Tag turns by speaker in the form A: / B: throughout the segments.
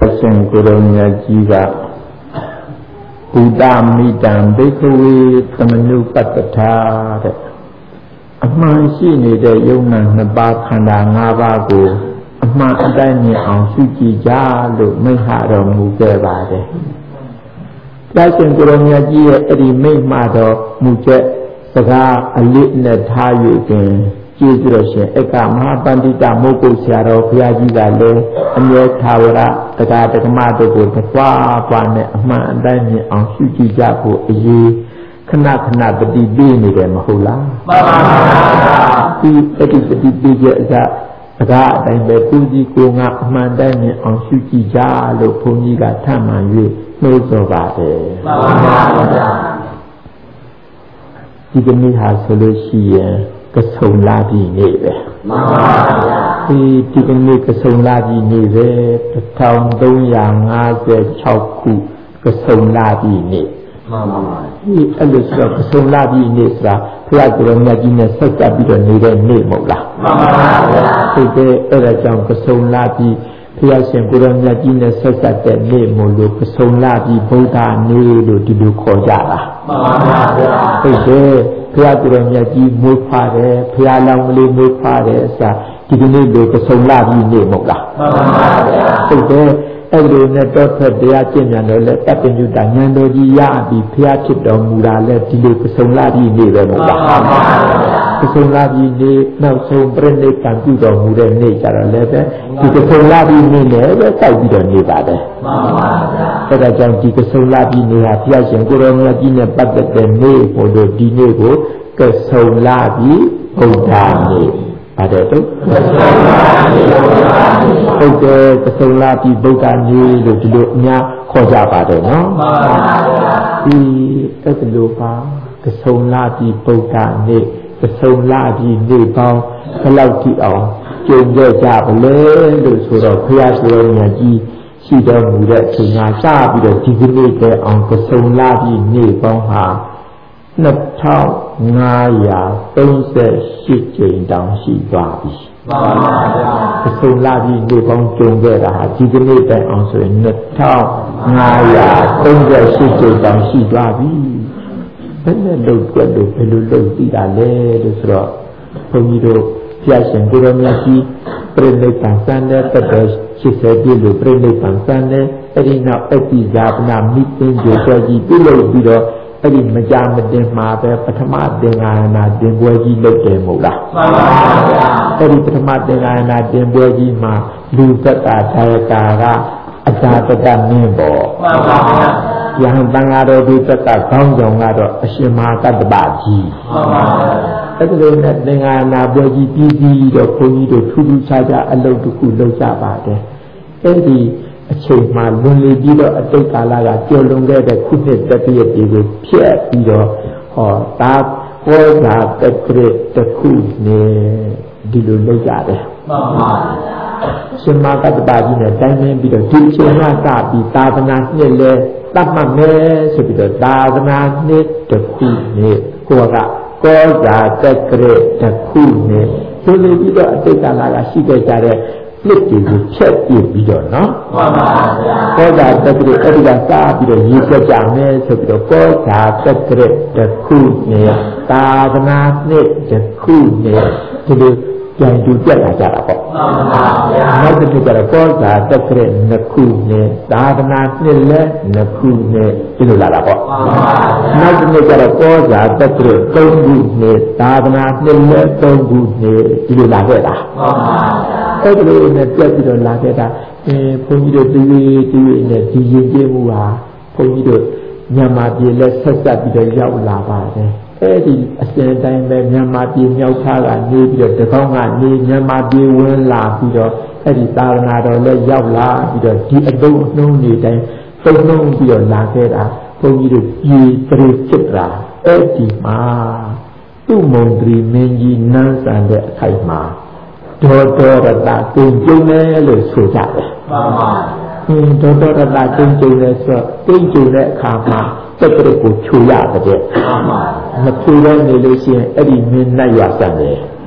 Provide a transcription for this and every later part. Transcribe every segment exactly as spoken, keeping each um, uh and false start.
A: ရှင်ကိုယ်တော်မြတ်ကြီးကဘုဒ္ဓမိတံဘိက္ခဝေသမနုပတ္တထာတဲ့အမှန်ရှိနေတဲ့ယုံနာနှစ်ပါးခန္ဓာ၅ပါးကိုအမှန်အတိုင်းမြင်အောင်ရှုကြည့်ကြလို့မိန့်ဟတော်မူခဲ့ပါတယ်။ဘုရားရှင်ကိုယ်တော်မြတ်ကြီးရဲ့အဲ့ဒီမိန့်မှတော်မူချက်စကားအလေးနဲ့ထား၍ပင်ကျေးဇူးတော်ရှင်ဧကမဟာပန္တိတမုဂ္ဂုဆရာတော်ဘုရားကြီးကလည်းအမြဲထာဝရတရားဓမ္မတို့ကိုတပွားပွားနဲ့အမှန်အတိုင်းမြင်အောင်ရှုကြည့်ကြဖို့အရေးခဏခဏပฏิပေးနေတယ်မဟုတ်လားမှန်ပါပါဒီပฏิပฏิပေးချက်အစစကားအတိုင်းပဲကိုကြီးကိုငါအမှန်တိုင်းမြင်အောင်ရှုကြည့်ကြလို့ဘုန်းကြီးကထမှန်၍နှိုးဆော်ပါတယ်မှန်ပါပါဒီကနေ့ဟာဆိုလို့ရှိရင်ကဆုံလာပြီနေပဲမှန်ပါဗျာဒီဒီကနေ့ကဆုံလာပြီနေပဲတစ်ထောင်သုံးရာငါးဆယ်ခြောက်ခုကဆုံလာပြီနေမှန်ပါပါဒီအဲ့လိုဆိုတော့ကဆုံလာပြီနေဆိုတာဘုရားကိုယ်တော်မြတ်ကြီးနဲ့ဆက်ကြပြီးတော့နေတဲ့နေ့မဟုတ်လားမှန်ပါဗျာဒီကဲအဲ့ဒါကြောင့်ကဆုံလာပြီဘုရားရှင်ကိုယ်တော်မြတ်ကြီးနဲ့ဆက်ဆက်တဲ့နေ့မို့လို့ကဆုံလာပြီဗုဒ္ဓနေ့လို့ဒီလိုခေါ်ကြတာမှန်ပါဗျာဒီကဲဘုရားကိုယ်တော်မြတ်ကြီးမွေးဖွားတယ်ဘုရားလောင်းကလေးမွေးဖွားတယ်အစားဒီကနေ့လိုကဆုံလာပြီနေမဟုတ်လားမှန်ပါဗျာဟုတ်တယ်အဲ့ဒီနဲ့တော့ဖက်တရားကျင့်ကြံတော့လေတပ်ပညုတဉာဏ်တော်ကြီးရပြီးဘုရားဖြစ်တော်မူတာလဲဒီလိုကဆုံလာပြီနေပဲမဟုတ်လားမှန်ပါဗျာကဆုံလာပြီနေနောက်ဆုံးပြိဋိဘံပြုတော်မူတဲ့နေ့ကြတော့လည်းပဲဒီကဆုံလာပြီနေလည်းပဲစိုက်ပြီးတော့နေပါတယ်မှန်ပါဗျာအဲဒါကြောင့်ဒီကဆုံလာပြီနေဟာဘုရားရှင်ကိုယ်တော်မြတ်ကြီးနဲ့ပတ်သက်တဲ့နေ့ကိုတို့ဒီနေ့ကိုကဆုံလာပြီဘုရားနေ့ပါတယ်တော့ဟုတ်တယ်ကဆုံလာပြီဗုဒ္ဓနေ့လို့ဒီလိုအများခေါ်ကြပါတယ်နော်မှန်ပါဗျာဒီအဲ့ဒီလိုပါကဆုံလာပြီဗုဒ္ဓနေ့ကဆုံလာပြီနေ့ပေါင်းဘယ်လောက်ကြည့်အောင်ကြုံကြကြပါလဲလို့ဆိုတော့ဘုရားရှင်တော်မြတ်ကြီးရှိတော်မူတဲ့အချိန်ကစပြီးတော့ဒီကနေ့တည်းအောင်ကဆုံလာပြီနေ့ပေါင်းဟာနှစ်ထောင်ငါးရာသုံးဆယ်ရှစ်ကြိမ်တောင်ရှိသွားပြီမှန်ပါဗျာကဆုံလာပြီနေ့ပေါင်းကြုံခဲ့တာဟာဒီကနေ့တည်းအောင်ဆိုရင်နှစ်ထောင်ငါးရာသုံးဆယ်ရှစ်ကြိမ်တောင်ရှိသွားပြီဘယ်နဲ့လုပ်ကြလို့ဘယ်လိုလုပ်သိတာလဲလို့ဆိုတော့ဘုန်းကြီးတို့ဘုရားရှင်ကိုယ်တော်မြတ်ကြီးပြိဋိဘံစံတဲ့တက်တဲ့ရှစ်ဆယ်ပြည့်လို့ပြိဋိဘံစံတဲ့အဲ့ဒီနောက်အတိဇာပနာမိသင်္ကြေတော်ကြီးပြုလုပ်ပြီးတော့အဲ့ဒီမကြမတင်မှာပဲပထမသင်္ဃာနာတင်ပွဲကြီးလုပ်တယ်မဟုတ်လားမှန်ပါဗျာအဲ့ဒီပထမသင်္ဃာနာတင်ပွဲကြီးမှာလူသက်တာဒါယကာကအသာတတမင်းပေါ့မှန်ပါဗျာယဟန်တန်ဃာတော်ဒီသက်ကခေါင်းဆောင်ကတော့အရှင်မဟာကတ္တပကြီးမှန်ပါဗျာအဲ့ဒီလိုနဲ့သင်္ဃာနာပွဲကြီးပြီးပြီးတော့ဘုန်းကြီးတို့ထူးထူးခြားခြားအလုပ်တစ်ခုလုပ်ကြပါတယ်အဲ့ဒီအချိန်မှလွန်လေပြီးတော့အတိတ်ကာလကကျော်လွန်ခဲ့တဲ့ခုနှစ်တတိယပြည်ကိုဖြတ်ပြီးတော့ဟောတာဟောတာတက္ကရတစ်ခုနဲ့ဒီလိုလုပ်ကြတယ်မှန်ပါဗျာရှင်မကတ္တပကြီးနဲ့တိုင်းမင်းပြီးတော့ဒီအချိန်ကစပြီးသာသနာနှစ်လဲတတ်မှတ်မယ်ဆိုပြီးတော့သာသနာနှစ်တစ်ခုနဲ့ကိုကကောဇာတက္ကရတစ်ခုနဲ့ဆိုလေပြီးတော့အတိတ်ကာလကရှိခဲ့ကြတဲ့လက်တွေကိုချက်ပြပြီးတော့နော်မှန်ပါဗျာကောဇာတက္ကရအဲ့ဒီကစားပြီးတော့ရေးပြကြမယ်ဆိုပြီးတော့ကောဇာတက္ကရတစ်ခုနဲ့သာသနာနှစ်တစ်ခုနဲ့ဒီလိုပြန်တူပြတ်လာကြတာပေါ့မှန်ပါဗျာနောက်တစ်ခုကျတော့ကောဇာတက္ကရနှစ်ခုနဲ့သာသနာနှစ်လည်းနှစ်ခုနဲ့ဒီလိုလာတာပေါ့မှန်ပါဗျာနောက်တစ်ခုကျတော့ကောဇာတက္ကရသုံးခုနဲ့သာသနာနှစ်လည်းသုံးခုနဲ့ဒီလိုလာခဲ့တာမှန်ပါဗျာအဲ့ဒီလိုနဲ့ပြတ်ပြီးတော့လာခဲ့တာအဲဘုန်းကြီးတို့တည်တည်နဲ့ဒီရင်ကျေးမှုဟာဘုန်းကြီးတို့မြန်မာပြည်လက်ဆက်ဆက်ပြီးတော့ရောက်လာပါတယ်အဲ့ဒီအစဉ်တိုင်းပဲမြန်မာပြည်မြောက်ခြားကနေပြီးတော့တကောင်းကနေမြန်မာပြည်ဝင်လာပြီးတော့အဲ့ဒီသာသနာတော်လည်းရောက်လာပြီးတော့ဒီအတုံးအနှုံးတွေတိုင်းတုံ့နှုံးပြီးတော့လာခဲ့တာဘုန်းကြီးတို့ပြည်ပြည်ဖြစ်တာအဲ့ဒီမှာသူ့မုံတရီမင်းကြီးနန်းဆန်တဲ့အခိုက်မှာဒေါ်တော်ရတကျုံကျုံတယ်လို့ဆိုကြတယ်မှန်ပါအင်းဒေါ်တော်ရတကျုံကျုံတယ်ဆိုတော့ကျုံကျုံတဲ့အခါမှာတက္ကရကိုခြူရတဲ့မှန်ပါမခြူတဲ့နေလို့ရှိရင်အဲ့ဒီမင်းနိုင်ရဆန်တယ်မှ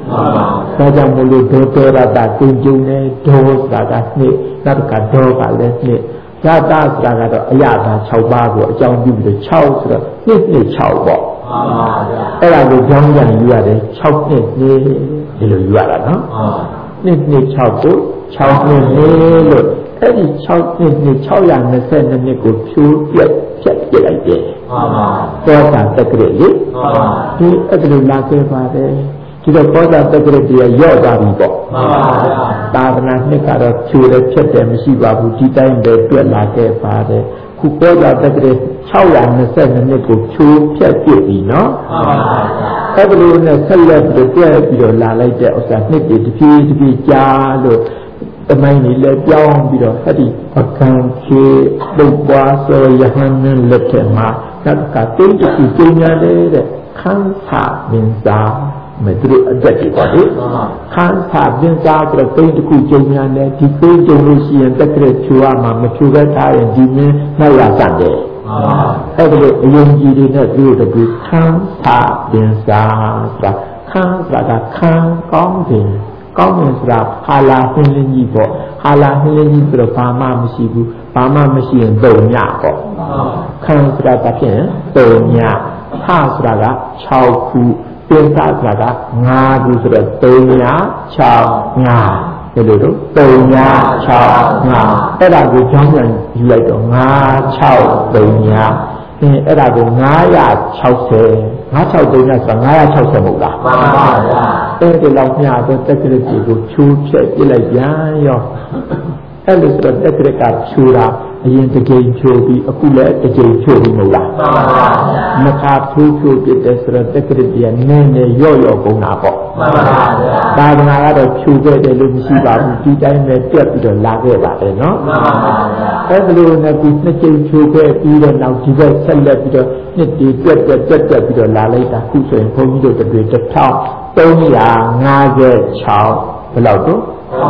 A: ဒါကြောင့်မလို့ဒေါတောရတသင်္ကြုံနဲ့ဒေါဆိုတာကနှစ်နောက်ကဒေါကလည်းနှစ်ရတဆိုတာကတော့အရာသာ၆ပါးကိုအကြောင်းပြုပြီးတော့၆ဆိုတော့နှစ်နှစ်၆ပေါ့အဲ့ဒါကိုကြောင်းကြံယူရတယ်၆နှစ်နေဒီလိုယူရတာနော်နှစ်နှစ်၆ကို၆နှစ်နေလို့အဲ့ဒီ၆နှစ်နှစ်၆၂၂နှစ်ကိုဖြိုးပြက်ဖြတ်ပြလိုက်တယ်သောတာတက္ကရာလေဒီအဲ့ဒါလိုလာခဲ့ပါတယ်ဒီတော့သောတာတက္ကရာတရားရော့သွားပြီပေါ့သာသနာနှစ်ကတော့ဖြိုးတယ်ဖြတ်တယ်မရှိပါဘူးဒီတိုင်းပဲပြက်လာခဲ့ပါတယ်ခုသောတာတက္ကရာ၆၂၂နှစ်ကိုဖြိုးဖြတ်ပြပြီနော်အဲ့ဒါလိုနဲ့ဆက်လက်ပြီးပြက်ပြီးတော့လာလိုက်တဲ့ဥစ္စာနှစ်တွေတစ်ပြေးတစ်ပြေးကြားလို့တမိုင်းကြီးလည်းပြောင်းပြီးတော့အဲ့ဒီပကံချေပုပ္ပါဆိုယဟန်နဲ့လက်ထက်မှာသတ်ကတိတ်တူကျင်းရတယ်တဲ့ခန်းစာမင်းသားမတူအတက်ကြီးပါလေခန်းစာမင်းသားဆိုတော့တိတ်တူကျင်းရတယ်ဒီသိကျုံလို့ရှိရင်တက်ကရချူရမှာမချူခဲ့ထားရင်ဒီမင်းနောက်ရစတယ်အဲ့ဒါအယုံကြည်တွေနဲ့သူတို့ကခန်းစာမင်းသားဆိုတာခန်းစာကခန်းကောင်းတယ်ကောင်းတယ်ဆိုတာဟာလာဟင်းလင်းကြီးပေါ့ဟာလာဟင်းလင်းကြီးဆိုတော့ဘာမှမရှိဘူးဘာမှမရှိရင်တုံညပေါ့ခံဆိုတာတစ်ဖြင့်တုံညဖဆိုတာက၆ခုပိသဆိုတာက၅ခုဆိုတော့တုံည၆၅ဒီလိုတော့တုံည၆၅အဲ့ဒါကိုကြောင်းပြန်ယူလိုက်တော့၅၆တုံညအင်းအဲ့ဒါကို၅၆၀ ၅၆တုံညဆိုတာ၅၆၀မဟုတ်လားမှန်ပါဗျာအဲ့ဒီလောက်မြတ်တော့တက္ကရာကြီးကိုချိုးဖြက်ပြလိုက်ပြန်ရောအဲ့လိုဆိုတော့တက္ကရာကချိုးတာအရင်တစ်ကြိမ်ချိုးပြီးအခုလည်းတစ်ကြိမ်ချိုးပြီးမဟုတ်လားမှန်ပါဗျာမခါချိုးချိုးပြတဲ့ဆိုတော့တက္ကရာကြီးကနည်းနည်းရော့ရော့ကုန်တာပေါ့မှန်ပါဗျာသာသနာကတော့ချိုးခဲ့တယ်လို့မရှိပါဘူးဒီတိုင်းပဲပြက်ပြီးတော့လာခဲ့ပါတယ်နော်မှန်ပါဗျာအဲ့လိုနဲ့ဒီနှစ်ကြိမ်ချိုးခဲ့ပြီးတော့နောက်ဒီဘက်ဆက်လက်ပြီးတော့နှစ်ဒီပြက်ပြက်ပြက်ပြက်ပြီးတော့လာလိုက်တာခုဆိုရင်ဘုန်းကြီးတို့တတွေတစ်ထောင်၃၅၆ဘယ်လောက်တော့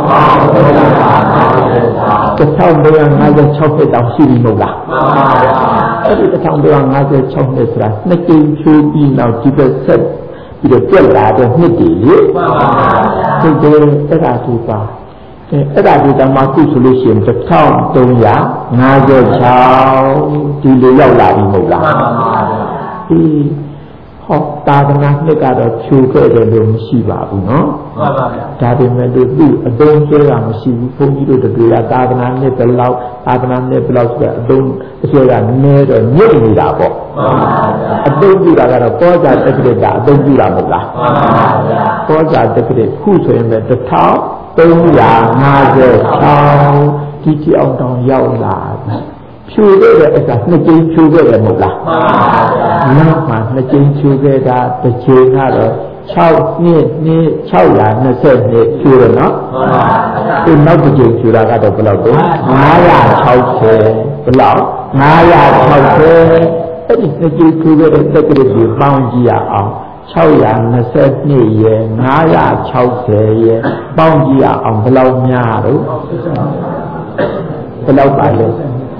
A: တစ်ထောင်၃၅၆ဖြစ်တောင်ရှိပြီမဟုတ်လားမှန်ပါဗျာအဲ့ဒီတစ်ထောင်၃၅၆နှစ်ဆိုတာနှစ်ကြိမ်ချိုးပြီးနောက်ဒီဘက်ဆက်ပြီးတော့ပြက်လာတဲ့နှစ်တွေလေမှန်ပါဗျာဒီလိုအဲ့ဒါဒီပါအဲအဲ့ဒါဒီတမခုဆိုလို့ရှိရင်တစ်ထောင်၃၅၆ဒီလိုရောက်လာပြီမဟုတ်လားမှန်ပါဗျာဒီဟောသာသနာနှစ်ကတော့ဖြူခဲ့တယ်လို့မရှိပါဘူးနော်မှန်ပါဗျာဒါပေမဲ့လို့သူ့အသုံးကျတာမရှိဘူးဘုန်းကြီးတို့တွေကသာသနာနှစ်ဘယ်လောက်သာသနာနှစ်ဘယ်လောက်ဆိုတော့အသုံးအကျကနည်းတော့ညစ်နေတာပေါ့မှန်ပါဗျာအသုံးပြုတာကတော့ပောဇာတက္ကရာအသုံးပြုတာမဟုတ်လားမှန်ပါဗျာပောဇာတက္ကရာခုဆိုရင်ပဲတစ်ထောင်၃၅၆ဒီကြည့်အောင်တောင်ရောက်လာဖြူခဲ့တဲ့အစားနှစ်ကြိမ်ဖြူခဲ့တယ်မဟုတ်လားမှန်ပါဗျာနောက်မှနှစ်ကြိမ်ဖြူခဲ့တာတစ်ချိန်ကတော့၆နှစ်နှစ်၆၂၀နှစ်ဖြူရနော်မှန်ပါဗျာဒီနောက်တစ်ကြိမ်ဖြူတာကတော့ဘယ်လောက်တော့၅၆၀ဘယ်လောက်၅၆၀အဲ့ဒီနှစ်ကြိမ်ဖြူခဲ့တဲ့တက္ကရာကြီးပေါင်းကြည့်ရအောင်၆၂၂ရယ်၅၆၀ရယ်ပေါင်းကြည့်ရအောင်ဘယ်လောက်များတော့ဘယ်လောက်ပါလဲ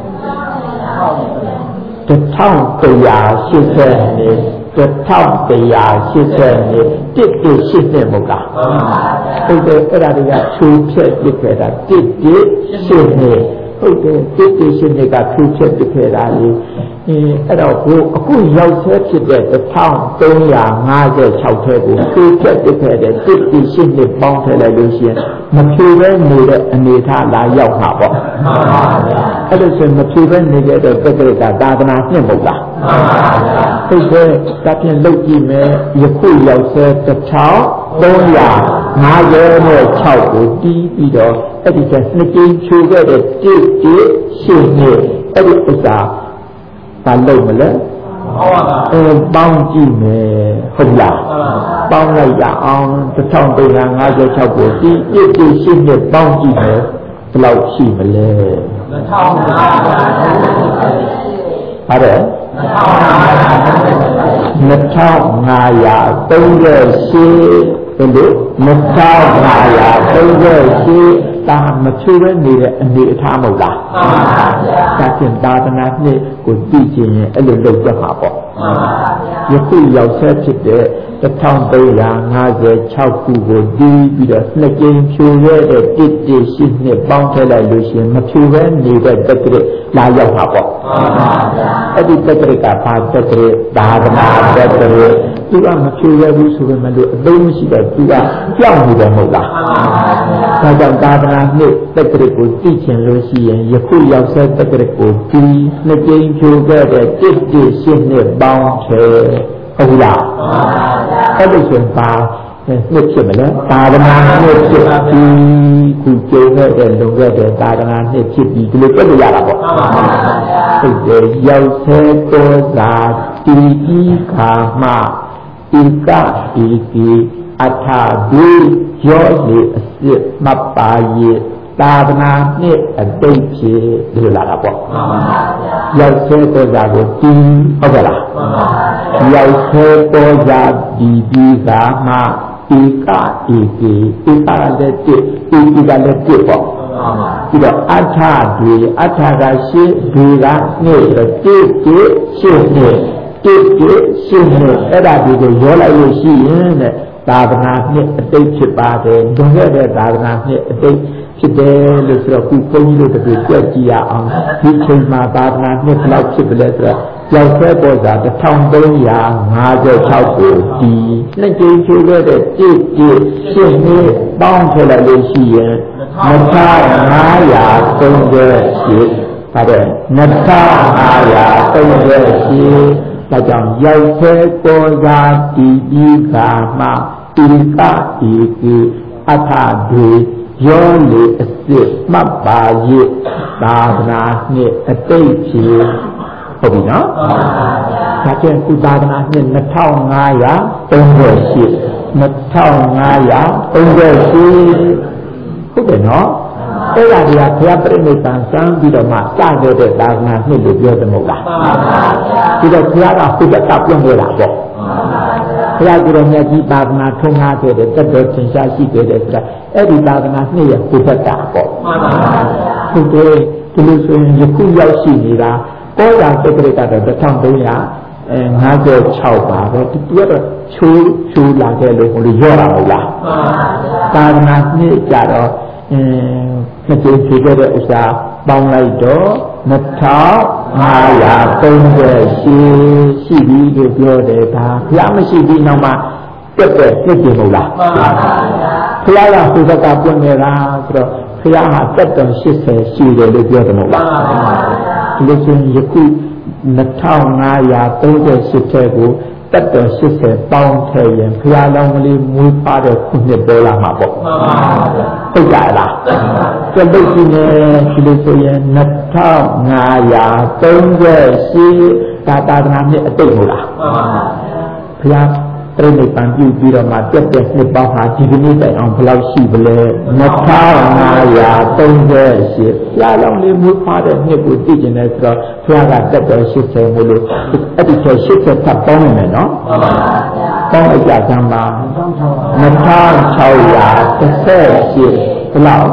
A: တစ်ထောင်တစ်ရာရှစ်ဆယ်နှစ်တစ်ထောင်တစ်ရာရှစ်ဆယ်နှစ်တစ်တစ်ရှစ်နှစ်မဟုတ်လားဟုတ်တယ်အဲ့ဒါတွေကဖြူဖြက်ပြစ်ခဲ့တာတစ်တစ်ရှစ်နှစ်ဟုတ်တယ်တစ်တစ်ရှစ်နှစ်ကဖြူဖြက်ပြစ်ခဲ့တာလေအဲအဲ့တော့ကိုအခုရောက်ဆဲဖြစ်တဲ့တစ်ထောင်သုံးရာ၅၆ထဲကိုဖြူဖြက်ပြစ်ခဲ့တဲ့တစ်တစ်ရှစ်နှစ်ပေါင်းထည့်လိုက်လို့ရှိရင်မဖြူပဲနေတဲ့အနေထားလာရောက်မှာပေါ့မှန်ပါဗျာအဲ့လိုဆိုမဖြူပဲနေတဲ့တက္ကရာသာသနာနှစ်မဟုတ်လားမှန်ပါဗျာဟုတ်ကဲ့ဒါဖြင့်လုတ်ကြည့်မယ်ယခုရောက်ဆဲတစ်ထောင်သုံးရာ၅၆ကိုတီးပြီးတော့အဲ့ဒီကနှစ်ကြိမ်ဖြူခဲ့တဲ့တစ်တစ်ရှစ်နှစ်အဲ့ဒီဥစ္စာဘာလုပ်မလဲဟုတ်ပါဘူးအဲပေါင်းကြည့်မယ်ဟုတ်လားပေါင်းလိုက်ရအောင်တစ်ထောင်သုံးရာ၅၆ကိုဒီတစ်တစ်ရှစ်နှစ်ပေါင်းကြည့်မယ်ဘယ်လောက်ရှိမလဲနှစ်ထောင်ပါဟုတ်တယ်နှစ်ထောင်၅ရာသုံးရာရှိဘယ်လိုနှစ်ထောင်၅ရာသုံးရာရှိဒါမချူပဲနေတဲ့အနေအထားမဟုတ်လားမှန်ပါဗျာဒါဖြင့်သာသနာနှစ်ကိုသိခြင်းရင်အဲ့လိုလုပ်ရမှာပေါ့မှန်ပါဗျာယခုရောက်ဆက်ဖြစ်တဲ့တစ်ထောင်သုံးရာငါးဆယ်ခြောက်ခုကိုတီးပြီးတော့နှစ်ကြိမ်ဖြိုရဲတဲ့တစ်တည်းရှိနှစ်ပေါင်းထည့်လိုက်လို့ရှိရင်မဖြိုဘဲနေတဲ့တက္ကရာလာရောက်မှာပေါ့အဲ့ဒီတက္ကရာကဘာတက္ကရာသာသနာတက္ကရာသူကမဖြိုရဘူးဆိုပေမဲ့လို့အသိမရှိတော့သူကကြောက်နေတယ်မဟုတ်လားဒါကြောင့်သာသနာနှစ်တက္ကရာကိုသိချင်လို့ရှိရင်ယခုရောက်ဆဲတက္ကရာကိုတီးနှစ်ကြိမ်ဖြိုခဲ့တဲ့တစ်တည်းရှိနှစ်ပေါင်းထည့်ဟုတ်လားအဲ့လိုဆိုပါနှစ်ဖြစ်မလဲသာသနာနှစ်ဖြစ်ပြီးခုကျုံခဲ့တဲ့လုံခဲ့တဲ့သာသနာနှစ်ဖြစ်ပြီးဒီလိုပြည့်ရတာပေါ့ဟုတ်တယ်ရောက်ဆဲတော်သာတီကြီးခါမှဧကဧကေအထာဒုရောလေအစစ်မပါရေသာသနာနှစ်အတိတ်ဖြစ်ဒီလိုလာတာပေါ့ရောက်ဆဲတော်သာကိုတီးဟုတ်ကဲ့လားရောက်ဆဲတော်သာဒီပြီးခါမှဧကဧကေဧကလည်းတစ်ဧကလည်းတစ်ပေါ့ပြီးတော့အထာတွေအထာကရှိတွေကနေ့တစ်တစ်ရှိနေတစ်တစ်ရှိနေအဲ့ဒါတွေကိုရောလိုက်လို့ရှိရင်တဲ့သာသနာနှစ်အတိတ်ဖြစ်ပါတယ်လွန်ခဲ့တဲ့သာသနာနှစ်အတိတ်ဖြစ်တယ်လို့ဆိုတော့ခုဘုန်းကြီးတို့တို့ကြွက်ကြည့်ရအောင်ဒီချိန်မှာသာသနာနှစ်ဘယ်လောက်ဖြစ်ပလဲဆိုတော့ရောက်ဆဲပေါ်စာတစ်ထောင်သုံးရာငါးဆယ်ခြောက်ကိုဒီနှစ်ကြိမ်ချိုးခဲ့တဲ့တစ်တစ်ရှင်းနှစ်ပေါင်းထည့်လိုက်လို့ရှိရင်နှစ်ထောင်ငါးရာသုံးဆယ်ရှစ်ဒါတဲ့နှစ်ထောင်ငါးရာသုံးဆယ်ရှစ်ဒါကြောင့်ရောက်ဆဲပေါ်စာဒီပြီးခါမှဧကဧကေအထာတွေရောလေအစစ်မှတ်ပါရဲ့သာသနာနှစ်အတိတ်ဖြစ်ဟုတ်ပြီနော်ဒါကျရင်ကုသာသနာနှစ်နှစ်ထောင်ငါးရာသုံးဆယ်ရှစ်နှစ်ထောင်ငါးရာသုံးဆယ်ရှစ်ဟုတ်တယ်နော်အဲ့ဒါတွေကဘုရားပြိဋိဘံစံပြီးတော့မှစခဲ့တဲ့သာသနာနှစ်လို့ပြောတယ်မဟုတ်လားဒီတော့ဘုရားကဘုရားကပြောနေတာပေါ့ဘုရားကိုယ်တော်မြတ်ကြီးသာသနာထုံးကားခဲ့တဲ့တက်တော်သင်္ချာရှိခဲ့တဲ့ဆိုတာအဲ့ဒီသာသနာနှစ်ရဲ့ဘုရားတာပေါ့ဟုတ်တယ်ဒီလိုဆိုရင်ယခုရောက်ရှိနေတာပေါ်ရာတက္ကရာကတော့တစ်ထောင်သုံးရာအဲငါးဆယ်ခြောက်ပါပဲဒီကတော့ချိုးချိုးလာခဲ့လို့ဟိုလိုရော့တာမဟုတ်လားသာသနာနှစ်ကြတော့အင်းနှစ်ကြိမ်ဖြေခဲ့တဲ့ဥစ္စာပေါင်းလိုက်တော့နှစ်ထောင်ငါးရာသုံးဆယ်ရှစ်ရှိပြီလို့ပြောတယ်ဒါဘုရားမရှိဘူးနောက်မှတက်တဲ့နှစ်ကြိမ်မဟုတ်လားမှန်ပါဗျာဘုရားကဘုရားကပြောနေတာဆိုတော့ဘုရားဟာတက်တော်ရှစ်ဆယ်ရှိတယ်လို့ပြောတယ်မဟုတ်လားမှန်ပါဗျာဒီလိုဆိုရင်ယခုနှစ်ထောင်ငါးရာသုံးဆယ်ရှစ်ထဲကိုတက်တော်ရှစ်ဆယ်ပေါင်းထည့်ရင်ဘုရားလောင်းကလေးမွေးပါတဲ့ခုနှစ်ပေါ်လာမှာပေါ့မှန်ပါဗျာဟုတ်ကြလားကျုပ်တို့ဒီနေ့ဒီလိုဆိုရင်နှစ်ထောင်ငါးရာသုံးဆယ်ရှစ်သာသနာနှစ်အတိတ်ဟုတ်လားမှန်ပါဘုရားပြိဋိဘံပြုပြီးတော့မှတက်တဲ့နှစ်ပေါင်းဟာဒီကနေ့တိုင်အောင်ဘယ်လောက်ရှိပလဲနှစ်ထောင်ငါးရာသုံးဆယ်ရှစ်ဘုရားလောင်းလေးမွေးပါတဲ့နှစ်ကိုသိကျင်တယ်ဆိုတော့ဘုရားကတက်တော်ရှစ်ဆယ်မို့လို့အဲ့ဒီချက်ရှစ်ဆယ်ထပ်ပေါင်းနေမယ်နော်မှန်ပါဗျာပေါင်းအကြဆံပါနှစ်ထောင်ခြောက်ရာတစ်ဆယ်ရှစ်ဘယ်လောက်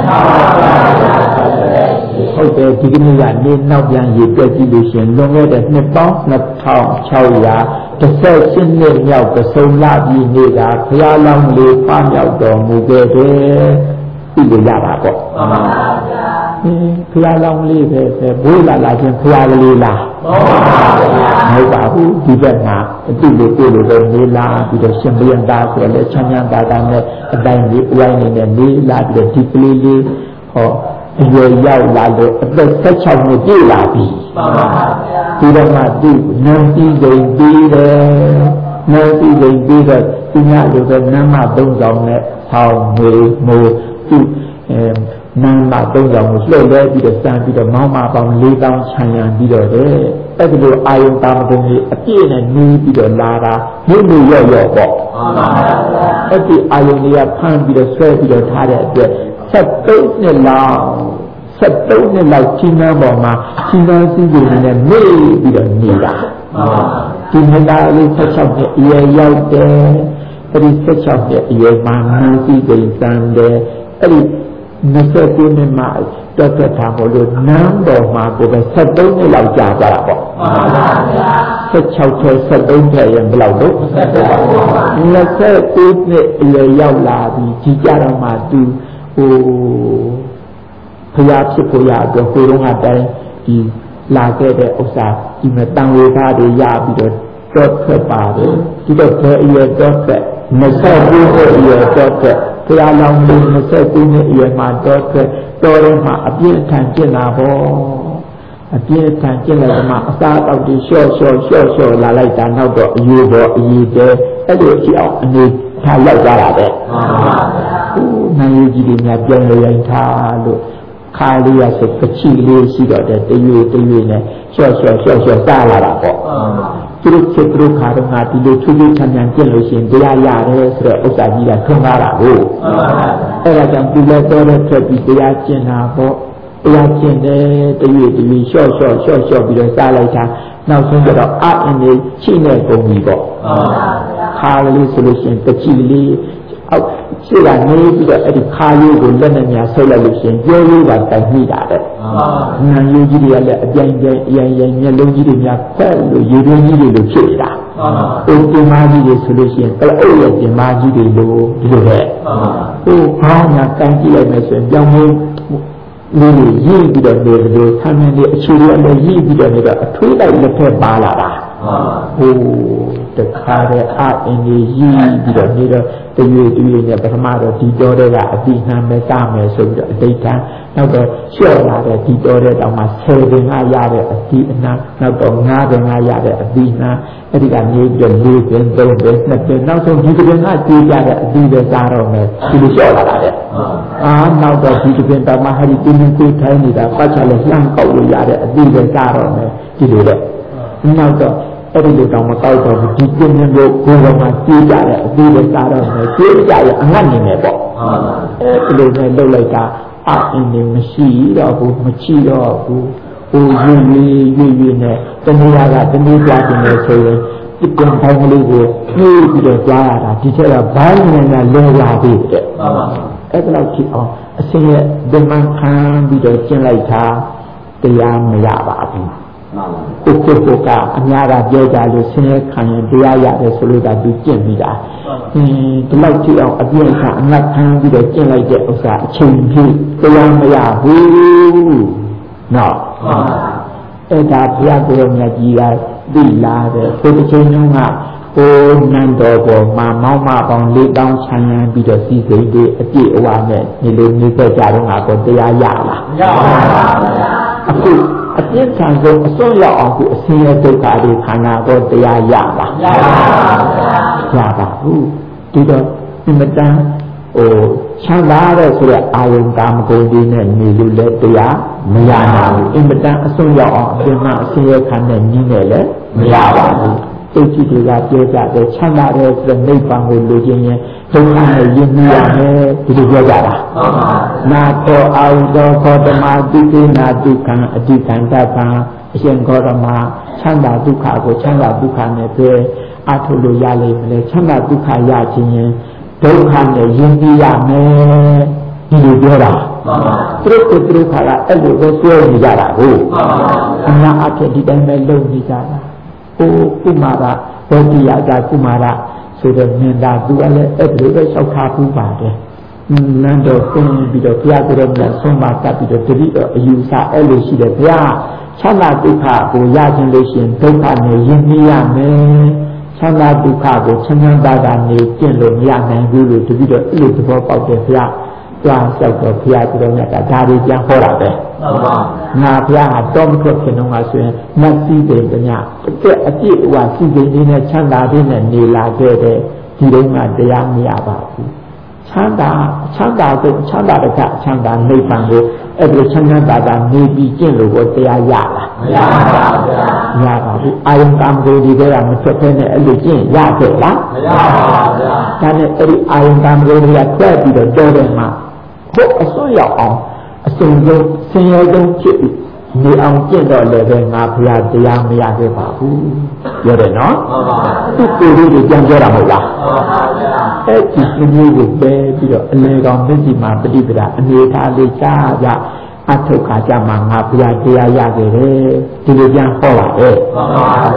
A: ဟုတ်တယ်ဒီကနေ့ကနေနောက်ပြန်ရေပြည့်ကြည့်လို့ရှင်လွန်ခဲ့တဲ့နှစ်ပေါင်းနှစ်ထောင်ခြောက်ရာတစ်ဆယ်ရှစ်နှစ်မြောက်ကစုံလာပြီးနေတာဘုရားလောင်းလေးပမြောက်တော်မူခဲ့တယ်သိလို့ရပါပေါ့မှန်ပါဗျာအင်းဘုရားလောင်းလေးပဲပဲဘိုးလာလာချင်းဘုရားကလေးလားမှန်ပါဗျာမဟုတ်ပါဘူးဒီဘက်မှာအတိလို့ကိုလိုပဲနေလာပြီးတော့ရှင်ဘုရင်သားဆိုလည်းချမ်းချမ်းသာသာနဲ့အတိုင်းလေးအဝိုင်းနေနဲ့နေလာပြီးတော့ဒီကလေးလေးဟောအရွယ်ရောက်လာလို့အသက်၁၆နှစ်ပြည့်လာပြီမှန်ပါဗျာဒီတော့မှသူနန်းပြီးချိန်ပြီးတယ်နန်းပြီးချိန်ပြီးတော့သူများလိုပဲနန်းမသုံးဆောင်နဲ့ဆောင်းငွေမိုးသူအဲနန်းမသုံးဆောင်ကိုလှည့်လဲပြီးတော့စမ်းပြီးတော့မောင်းမပေါင်း၄တောင်းခြံရံပြီးတော့တယ်အဲ့ဒီလိုအာယုံတာမတုံကြီးအပြည့်နဲ့နီးပြီးတော့လာတာမြို့မြို့ရော့ရော့ပေါ့မှန်ပါဗျာအဲ့ဒီအာယုံတွေကဖမ်းပြီးတော့ဆွဲပြီးတော့ထားတဲ့အတွက်ဆက်သုံးနှစ်လောက်ဆက်သုံးနှစ်လောက်ချင်းနှမ်းပေါ်မှာချင်းနှမ်းစည်းတွေနဲ့မေ့ပြီးတော့နေတာဒီနေ့ကလေး၁၆နှစ်အရွယ်ရောက်တယ်အဲ့ဒီ၁၆နှစ်အရွယ်မှာနန်းစည်းတွေစမ်းတယ်အဲ့ဒီနှစ်ဆက်ကိုနှစ်မှာတက်တက်ထားမလို့နန်းတော်မှာကိုပဲဆက်သုံးနှစ်လောက်ကြာကြတာပေါ့မှန်ပါဗျာဆက်၆ထဲဆက်သုံးထဲရင်ဘယ်လောက်တော့နှစ်ဆက်ကူးနှစ်အရွယ်ရောက်လာပြီဒီကြတော့မှသူဟိုဖျားဖြစ်ဖို့ရအတွက်ကိုယ်တော့ကတိုင်းဒီလာခဲ့တဲ့ဥစ္စာဒီမဲ့တန်ဝေသားတွေရပြီးတော့တော့ထွက်ပါတယ်ဒီတော့ဘယ်အရွယ်တော့ထွက်နှစ်ဆက်ကူးနှစ်အရွယ်တော့ထွက်ဘုရားလောင်းလေးနှစ်ဆက်ကူးနှစ်အရွယ်မှာတော့ထွက်တော်တယ်မှာအပြည့်အထန်ကျင့်လာပေါ့အပြည့်အထန်ကျင့်လိုက်တော့မှအစားအသောက်တွေလျှော့လျှော့လျှော့လျှော့လာလိုက်တာနောက်တော့အယူပေါ်အယူတဲအဲ့လိုရှိအောင်အနေထားရောက်ကြတာပဲမှန်ပါဗျာဟိုနိုင်ရည်ကြီးတွေများပြန်လည်ရင်ထားလို့ခါလေးရဆိုပချီလေးရှိတော့တဲ့တရွေတရွေနဲ့လျှော့လျှော့လျှော့လျှော့စားလာတာပေါ့သူတို့ချက်သူတို့ခါတော့ငါဒီလိုချူချူချမ်းချမ်းကျင့်လို့ရှိရင်တရားရတယ်ဆိုတော့ဥစ္စာကြီးကထွန်းကားတာကိုအဲ့ဒါကြောင့်ဒီလိုတော်တဲ့ထွက်ပြီးတရားကျင့်တာပေါ့တရားကျင့်တယ်တရွေတရွေလျှော့လျှော့လျှော့လျှော့ပြီးတော့စားလိုက်တာနောက်ဆုံးကျတော့အအင်းလေးချိနေကုန်ပြီပေါ့ခါလေးဆိုလို့ရှိရင်တချီလေးအောက်ရှိကနေပြီးတော့အဲ့ဒီခါရိုးကိုလက်နဲ့များဆုပ်လိုက်လို့ရှိရင်ပြောရိုးကတိုင်မိတာတဲ့။နာယိုးကြီးတွေကလည်းအပြိုင်ပြိုင်အရင်ရင်မျက်လုံးကြီးတွေများဖက်လို့ရေတွင်းကြီးတွေလိုဖြစ်နေတာ။အိမ်တင်မကြီးတွေဆိုလို့ရှိရင်ကလအုပ်ရဲ့တင်မကြီးတွေလိုဒီလိုပဲ။ဟိုဘာညာကန်ကြည့်လိုက်မယ်ဆိုရင်ကြောင်မင်းလေးတွေရည်ပြီးတော့နေလို့ဆမ်းနေတဲ့အချီတွေလည်းရည်ပြီးတော့နေတော့အထွေးလိုက်လက်ထက်ပါလာတာ။ဟိုတခါတည်းအအင်းကြီးရည်ပြီးတော့နေတော့တရွေတရွေနဲ့ပထမတော့ဒီတော်တွေကအတိနှမ်းပဲစမယ်ဆိုပြီးတော့အတိတ်ကနောက်တော့လျှော့လာတဲ့ဒီတော်တွေတောင်မှဆယ်ပင်ကရတဲ့အတိအနှမ်းနောက်တော့ငါးပင်ကရတဲ့အတိနှမ်းအဲ့ဒီကနေပြီးတော့လေးပင်သုံးပင်နှစ်ပင်နောက်ဆုံးဒီပင်ကကြေးကြတဲ့အတိပဲစားတော့မယ်ဒီလိုလျှော့လာတာတဲ့အာနောက်တော့ဒီပင်တောင်မှဟာဒီတင်းတင်းကိုထိုင်းနေတာပတ်ချလဲလှမ်းကောက်လို့ရတဲ့အတိပဲစားတော့မယ်ဒီလိုတဲ့နောက်တော့အဲ့ဒီလိုတောင်မကောက်တော့ဒီပြင်းပြင်းလို့ကိုယ်ကမှကြေးကြတဲ့အသေးပဲစားတော့မယ်ကြေးကြရဲ့အငတ်နေမယ်ပေါ့အဲ့ဒီလိုနဲ့လှုပ်လိုက်တာအအင်းနေမရှိတော့ဘူးမချီတော့ဘူးဟိုရွေ့ရွေ့ရွေ့ရွေ့နဲ့တဏှာကတဏှာပြတင်နေဆိုရင်ဒီပြန်တိုင်းကလေးကိုပြေးပြီးတော့ကြားရတာဒီထက်ကဘိုင်းနဲ့နဲ့လဲလာပြီတဲ့အဲ့ဒါတော့ကြည့်အောင်အစင်းရဲ့ဒီမှန်ခံပြီးတော့ကျင့်လိုက်တာတရားမရပါဘူးကိုကိုကိုကအများကပြောကြလို့ဆင်းရဲခံရင်တရားရတယ်ဆိုလို့ဒါသူကျင့်ပြီးတာအင်းဒီလောက်ကြည့်အောင်အပြည့်အစုံအငတ်ခံပြီးတော့ကျင့်လိုက်တဲ့ဥစ္စာအချိန်ကြီးတရားမရဘူးနော်အဲ့ဒါဘုရားကိုယ်တော်မြတ်ကြီးကသိလာတယ်ဒီတစ်ချိန်လုံးကဟိုနန်းတော်ပေါ်မှာမောင်းမပေါင်းလေးတောင်းချမ်းရမ်းပြီးတော့စီစိတ်တွေအပြည့်အဝနဲ့ဒီလိုနေခဲ့ကြတော့ငါကတရားရလားမရပါဘူးဗျာအခုအပြည့်ခံဆုံးအစွန်းရောက်အောင်ကိုအစင်းရဲ့ဒုက္ခတွေခန္ဓာကိုတရားရပါမရပါဘူးရပါဘူးဒီတော့ဒီမတန်ဟိုချမ်းသာတဲ့ဆိုတဲ့အာယုံကာမဂုဏ်တွေနဲ့နေလို့လည်းတရားမရပါဘူးအင်မတန်အစွန်းရောက်အောင်အပြင်မှာအစင်းရဲ့ခန္ဓာနည်းနဲ့လည်းမရပါဘူးသိကြည့်တွေကပြောကြတယ်ချမ်းသာတဲ့ဆိုတဲ့နိဗ္ဗာန်ကိုလိုချင်ရင်ဒုက္ခနဲ့ယဉ်နေရမယ်ဒီလိုပြောကြတာနာသောအာဟုသောခောတမတိကိနာဒုက္ခံအတိကံတပံအရှင်ခောတမချမ်းသာဒုက္ခကိုချမ်းသာဒုက္ခနဲ့ပဲအထုလို့ရလိမ့်မလဲချမ်းသာဒုက္ခရခြင်းရင်ဒုက္ခနဲ့ယဉ်နေရမယ်ဒီလိုပြောတာသူတို့သူတို့ခါကအဲ့လိုပဲပြောနေကြတာကိုအများအပြည့်ဒီတိုင်းပဲလုပ်နေကြတာဟိုကုမာရဘောတိယကကုမာရဆိုတဲ့မြင်တာသူကလည်းအဲ့ဒီလိုပဲလျှောက်ထားပူပါတယ်နန်းတော်ဆင်းပြီးတော့ဘုရားကိုယ်တော်မြတ်ဆုံးမတတ်ပြီးတော့တတိတော့အယူဆအဲ့လိုရှိတယ်ဘုရားချမ်းသာဒုက္ခကိုရခြင်းလို့ရှိရင်ဒုက္ခနဲ့ယဉ်ကျေးရမယ်ချမ်းသာဒုက္ခကိုချမ်းသာတာနေကျင့်လို့မရနိုင်ဘူးလို့တတိတော့အဲ့လိုသဘောပေါက်တယ်ဘုရားကြာလျှောက်တော့ဘုရားကိုယ်တော်မြတ်ကဒါတွေပြန်ဟောတာပဲငါဘုရားဟာတောမထွက်ခင်တော့ကဆိုရင်မတ်စည်းတယ်ညအကျက်အပြည့်အဝစီစဉ်နေနဲ့ချမ်းသာတဲ့နဲ့နေလာခဲ့တဲ့ဒီတုန်းကတရားမရပါဘူးချမ်းသာချမ်းသာတဲ့ချမ်းသာတဲ့ချမ်းသာနိဗ္ဗာန်ကိုအဲ့ဒီချမ်းသာတာနေပြီးကျင့်လို့ကိုတရားရလားမရပါဘူးဗျာမရပါဘူးအာယုံကာမဂုဏ်တွေကမထွက်ဖဲနဲ့အဲ့လိုကျင့်ရခဲ့လားမရပါဘူးဗျာဒါနဲ့အဲ့ဒီအာယုံကာမဂုဏ်တွေကထွက်ပြီးတော့တော်တယ်မှာဘုအစွန်းရောက်အောင်အစုံဆုံးဆင်းရဲဆုံးဖြစ်ပြီးနေအောင်ကျင့်တော့လည်းပဲငါဘုရားတရားမရခဲ့ပါဘူးပြောတယ်နော်သူ့ကိုယ်လေးပြန်ပြောတာမဟုတ်လားအဲ့ဒီအမျိုးကိုပဲပြီးတော့အလေကောင်မျက်စိမှာပฏิပဒါအနေထားလေးကြားကြအထုတ်ခါကြမှာငါဘုရားတရားရခဲ့တယ်ဒီလိုပြန်ဟောပါလေ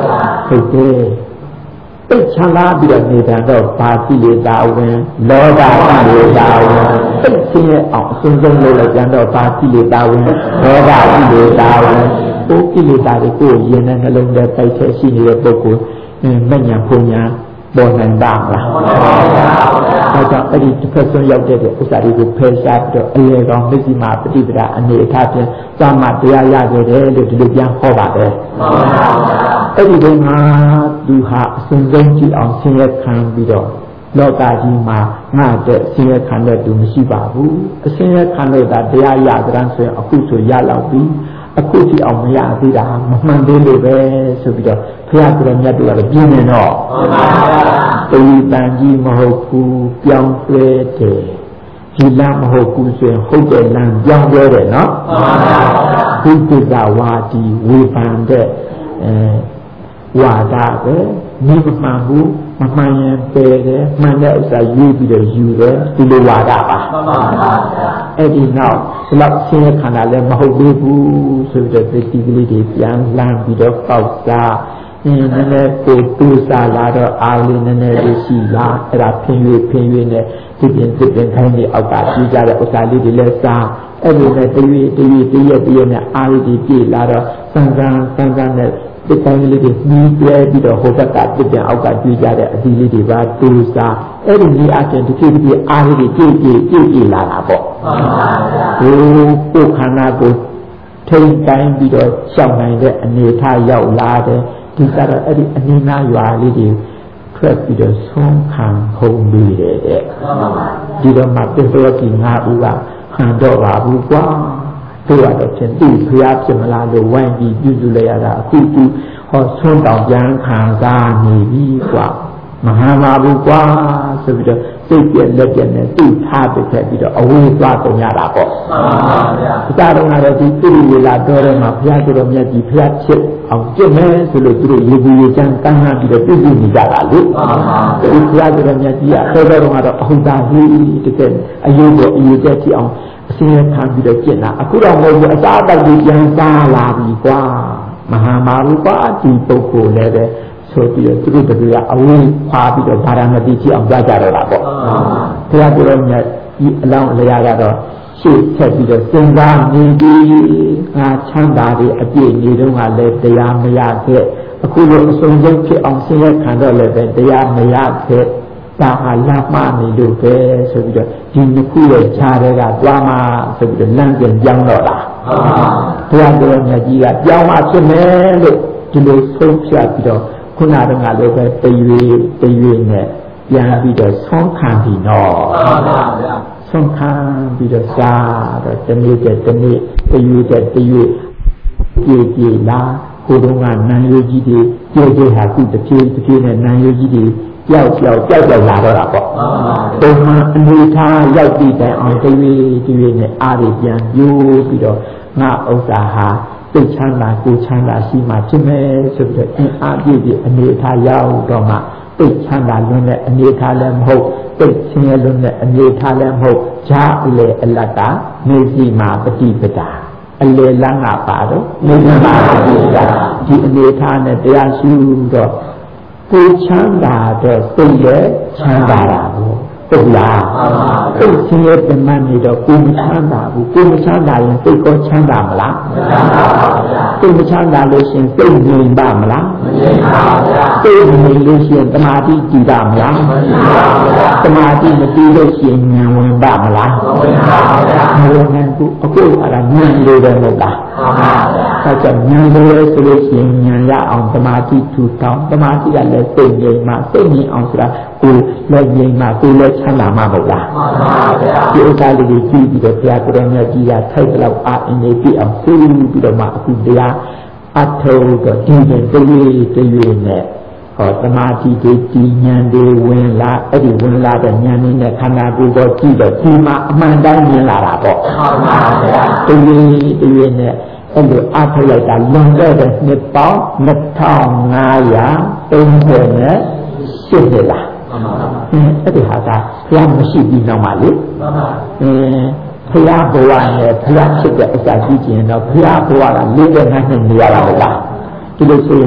A: ဟုတ်တယ်တိတ်ချမ်းသာပြီးတော့နေတာတော့ပါတိလေသာဝင်လောဘတိလေသာဝင်သိသိရဲ့အောင်အစဉ်ဆုံးလုပ်လိုက်ကြတော့ပါတိလေသာဝင်လောဘတိလေသာဝင်ကိုကိလေသာတွေကိုရင်နဲ့နှလုံးထဲပိုက်ထဲရှိနေတဲ့ပုဂ္ဂိုလ်မဉ္ဇဉ်ပုံညာပေါ်နိုင်ပါမလားဒါကြောင့်အဲ့ဒီတစ်ဖက်ဆုံးရောက်တဲ့ဥစ္စာတွေကိုဖယ်ရှားပြီးတော့အလေကောင်မျက်စိမှာပฏิပဒါအနေအထားဖြင့်သာမတရားရခဲ့တယ်လို့ဒီလိုပြန်ဟောပါတယ်အဲ့ဒီတုန်းကသူဟာအစဉ်ဆုံးကြည့်အောင်ဆင်းရဲခံပြီးတော့လောကကြီးမှာငါတဲ့ဆင်းရဲခံတဲ့သူမရှိပါဘူးအဆင်းရဲခံလို့ဒါတရားရကြမ်းဆိုရင်အခုဆိုရလောက်ပြီအခုကြည့်အောင်မရသေးတာမမှန်သေးလို့ပဲဆိုပြီးတော့ဘုရားကလည်းမြတ်တို့ကလည်းပြင်းနေတော့တိတန်ကြီးမဟုတ်ဘူးပြောင်းလဲတယ်ဒီလမ်းမဟုတ်ဘူးဆိုရင်ဟုတ်တဲ့လမ်းပြောင်းလဲတယ်နော်ဘုဒ္ဓဇာဝါဒီဝေဖန်တဲ့အဲဝါဒပဲမိမမှန်ဘူးမမှန်ရင်ပယ်တယ်မှန်တဲ့ဥစ္စာယူပြီးတော့ယူတယ်ဒီလိုဝါဒပါအဲ့ဒီနောက်ဒီလောက်ဆင်းရဲခန္ဓာလည်းမဟုတ်သေးဘူးဆိုတော့ဒီတိကလေးတွေပြန်လန်းပြီးတော့ပေါက်စားအင်းနည်းနည်းကိုတူစားလာတော့အားလေးနည်းနည်းလေးရှိလာအဲ့ဒါဖင်၍ဖင်၍နဲ့ဒီပြင်ဒီပြင်ခိုင်းနေအောက်ကပြီးကြတဲ့ဥစ္စာလေးတွေလည်းစားအဲ့ဒီနဲ့တရွေ့တရွေ့တရက်တရက်နဲ့အားလေးတွေပြေလာတော့စံစံစံစံနဲ့ဒီတိုင်းလေးတွေနှီးပြဲပြီးတော့ဟိုဘက်ကပြစ်ပြန်အောက်ကကျွေးကြတဲ့အသီးလေးတွေပါတူစားအဲ့ဒီနေအချင်းတစ်ခေတ်တစ်ခေတ်အားလေးတွေကြည့်ကြည့်ကြည့်ကြည့်လာတာပေါ့ဟိုကိုခန္ဓာကိုထိန်တိုင်းပြီးတော့ရှောက်နိုင်တဲ့အနေထားရောက်လာတယ်ဒီကတော့အဲ့ဒီအနေနာရွာလေးတွေထွက်ပြီးတော့ဆုံးခံခုံပြီးတယ်တဲ့ဒီတော့မှပြည့်စုံပြီးငါဦးကဟန်တော့ပါဘူးကွာတို့ရတော့ချင်းသူ့ဖျားဖြစ်မလားလို့ဝိုင်းပြီးပြုစုလိုက်ရတာအခုသူဟောဆုံးတောင်ပြန်ခံစားနေပြီကွာမဟာမာဘူးကွာဆိုပြီးတော့စိတ်ပြက်လက်ပြက်နဲ့သူ့ထားပစ်ခဲ့ပြီးတော့အဝေးသွားကုန်ရတာပေါ့မှန်ပါဗျာအစတုန်းကတော့ဒီသူ့ဝေလာတော်ထဲမှာဘုရားကိုယ်တော်မြတ်ကြီးဘုရားဖြစ်အောင်ကျင့်မယ်ဆိုလို့သူတို့ရေဘူးရေချမ်းကမ်းလှမ်းပြီးတော့ပြုစုနေကြတာလေမှန်ပါဗျာဒီဘုရားကိုယ်တော်မြတ်ကြီးကတော်တော်ကတော့အဟုတ်သားကြီးတကယ်အယုဘောအယုတက်ကြည့်အောင်အစင်းရခံပြီးတော့ကျင့်တာအခုတော့မဟုတ်ဘူးအစားအသောက်ကြီးပြန်စားလာပြီကွာမဟာမာရုပဒီပုဂ္ဂိုလ်လည်းပဲဆိုပြီးတော့သူတို့တပည့်ကအဝေးခွာပြီးတော့ဗာရာဏသီကြည့်အောင်ကြားကြတော့တာပေါ့ဘုရားကိုယ်တော်မြတ်ဒီအလောင်းအလျာကတော့ရှေ့ဆက်ပြီးတော့စဉ်းစားနေပြီးငါချမ်းသာတွေအပြည့်နေတော့ကလည်းတရားမရခဲ့အခုလိုအစုံဆုံးဖြစ်အောင်ဆင်းရဲခံတော့လည်းပဲတရားမရခဲ့ဒါဟာလမ်းမနေလို့ပဲဆိုပြီးတော့ဒီနှစ်ခုရဲ့ခြားတွေကတွားမှဆိုပြီးတော့လမ်းပြန်ပြောင်းတော့တာဘုရားကိုယ်တော်မြတ်ကြီးကပြောင်းမှဖြစ်မယ်လို့ဒီလိုဆုံးဖြတ်ပြီးတော့ခုနတုန်းကလည်းပဲတရွေတရွေနဲ့ပြန်ပြီးတော့ဆုံးခံပြီးတော့ဆုံးခံပြီးတော့စားတော့တနေ့တဲ့တနေ့တရွေတဲ့တရွေကြည်ကြည်လာကိုယ်တော်ကနန်းရိုးကြီးတွေကြည်ကြည်ဟာခုတစ်ပြေးတစ်ပြေးနဲ့နန်းရိုးကြီးတွေကြောက်ကြောက်ကြောက်ကြောက်လာတော့တာပေါ့ပုံမှန်အနေထားရောက်ပြီးတိုင်အောင်တရွေတရွေနဲ့အားတွေပြန်ပြိုးပြီးတော့ငါဥစ္စာဟာသိချမ်းသာကိုချမ်းသာရှိမှဖြစ်မယ်ဆိုပြီးတော့အင်းအားပြည့်ပြည့်အနေထားရောက်တော့မှသိချမ်းသာလွန်းတဲ့အနေထားလည်းမဟုတ်သိချင်းလွန်းတဲ့အနေထားလည်းမဟုတ်ဂျာအလေအလတ်ကနေစီမှာပฏิပဒါအလေလန်းကပါတော့နေမှာပฏิပဒါဒီအနေထားနဲ့တရားရှိတော့ကိုချမ်းသာတော့သိရဲ့ချမ်းသာတာဘူးဟုတ်လားသိချင်းရဲ့ပြမနေတော့ကိုမချမ်းသာဘူးကိုမချမ်းသာရင်သိကောချမ်းသာမလားမချမ်းသာပါဗျာသိမချမ်းသာလို့ရှင်သိငြိမ်ပါမလားမငြိမ်ပါဗျာသိငြိမ်လို့ရှင်တမာတိတည်တာမလားမတည်ပါဗျာတမာတိမတည်လို့ရှင်ဉာဏ်ဝင်ပါမလားမဝင်ပါဗျာမဝင်နိုင်ဘူးအခုအဲ့ဒါဉာဏ်လေးပဲမဟုတ်လားမှန်ပါဗျာအဲကြောင့်ဉာဏ်လေးဆိုလို့ရှင်ဉာဏ်ရအောင်တမာတိထူထောင်တမာတိကလည်းသိငြိမ်မှသိငြိမ်အောင်ဆိုတာကိုလည်းငြိမ်မှကိုလည်းချမ်းသာမှာမဟုတ်လားမှန်ပါဗျာဒီဥစ္စာလေးကိုကြည့်ပြီးတော့ဘုရားကိုယ်တော်မြတ်ကြီးကထိုက်တော့အာအင်းလေးပြအောင်သိပြီးတော့မှအခုတရားအထုတော့ဒီတဲ့တည်းတည်းနဲ့ဟောသမာဓိတွေတည်ဉာဏ်တွေဝင်လာအဲ့ဒီဝင်လာတဲ့ဉာဏ်လေးနဲ့ခန္ဓာကိုယ်ကိုကြည့်တော့ဒီမှာအမှန်တိုင်းမြင်လာတာပေါ့မှန်ပါဗျာတည်းတည်းနဲ့အဲ့လိုအထုလိုက်တာလွန်ခဲ့တဲ့နှစ်ပေါင်းနှစ်ထောင်ငါးရာသုံးဆယ်နဲ့ရှစ်နှစ်လားအဲ့ဒီဟာကဘုရားမရှိပြီးနောက်မှလေအင်းဘုရားဘဝနဲ့ဘုရားဖြစ်တဲ့အစာကြည့်ကျင်တော့ဘုရားဘဝကလေးတဲ့ငါးနှစ်နေရတာမဟုတ်လားဒီလိုဆိုရင်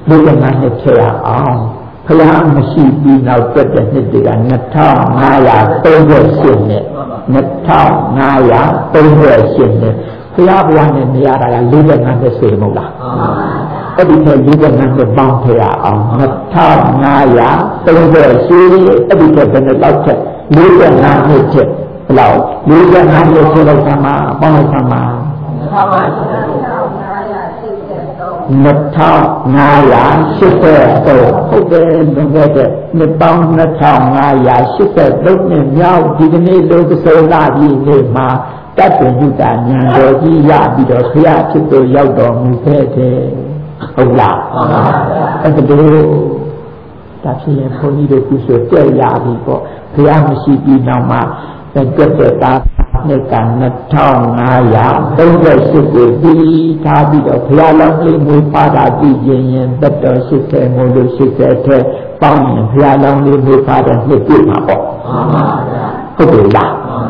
A: လူကငါနဲ့ထဲရအောင်ဘုရားမရှိပြီးနောက်တက်တဲ့နှစ်တွေကနှစ်ထောင်ငါးရာသုံးဆယ်ရှစ်နှစ်နှစ်ထောင်ငါးရာသုံးဆယ်ရှစ်နှစ်ဘုရားဘုရားနဲ့နေရတာကလေးငါးနှစ်စေမဟုတ်လားအဲ့ဒီထဲလေးငါးနှစ်ပေါင်းထဲရအောင်နှစ်ထောင်ငါးရာသုံးဆယ်ရှစ်အဲ့ဒီထဲဘယ်နှလောက်ထက်လေးငါးနှစ်ထက်ဘယ်လောက်လေးငါးနှစ်ထက်လောက်ဆမ်းမပေါင်းလိုက်ဆမ်းမနှစ်ထောင်ငါးရာရှစ်ဆယ်သုံးဟုတ်တယ်လွန်ခဲ့တဲ့နှစ်ပေါင်းနှစ်ထောင်ငါးရာရှစ်ဆယ်သုံးနှစ်မြောက်ဒီကနေ့လူကစုံလာပြီးနေမှာတတ်တယ်ညတာဉာဏ်တော်ကြီးရပြီးတော့ဘုရားဖြစ်သူရောက်တော်မူခဲ့တယ်ဟုတ်လားအဲ့ဒါလို့ဒါဖြစ်ရင်ဘုန်းကြီးတို့ကုသိုလ်ကြည့်ရပြီပေါ့ဘုရားမရှိပြီးနောက်မှာတက်တဲ့သားနှစ်ကနှစ်ထောင်ငါးရာသုံးဆယ်ရှစ်ကိုပြီးထားပြီးတော့ဘုရားလောင်းလေးမွေးပါတာကြည့်ရင်ရင်တက်တော်ရှစ်ဆယ်မို့လို့ရှစ်ဆယ်ထဲပေါင်းရင်ဘုရားလောင်းလေးမွေးပါတဲ့နှစ်ပြည့်မှာပေါ့ဟုတ်တယ်လား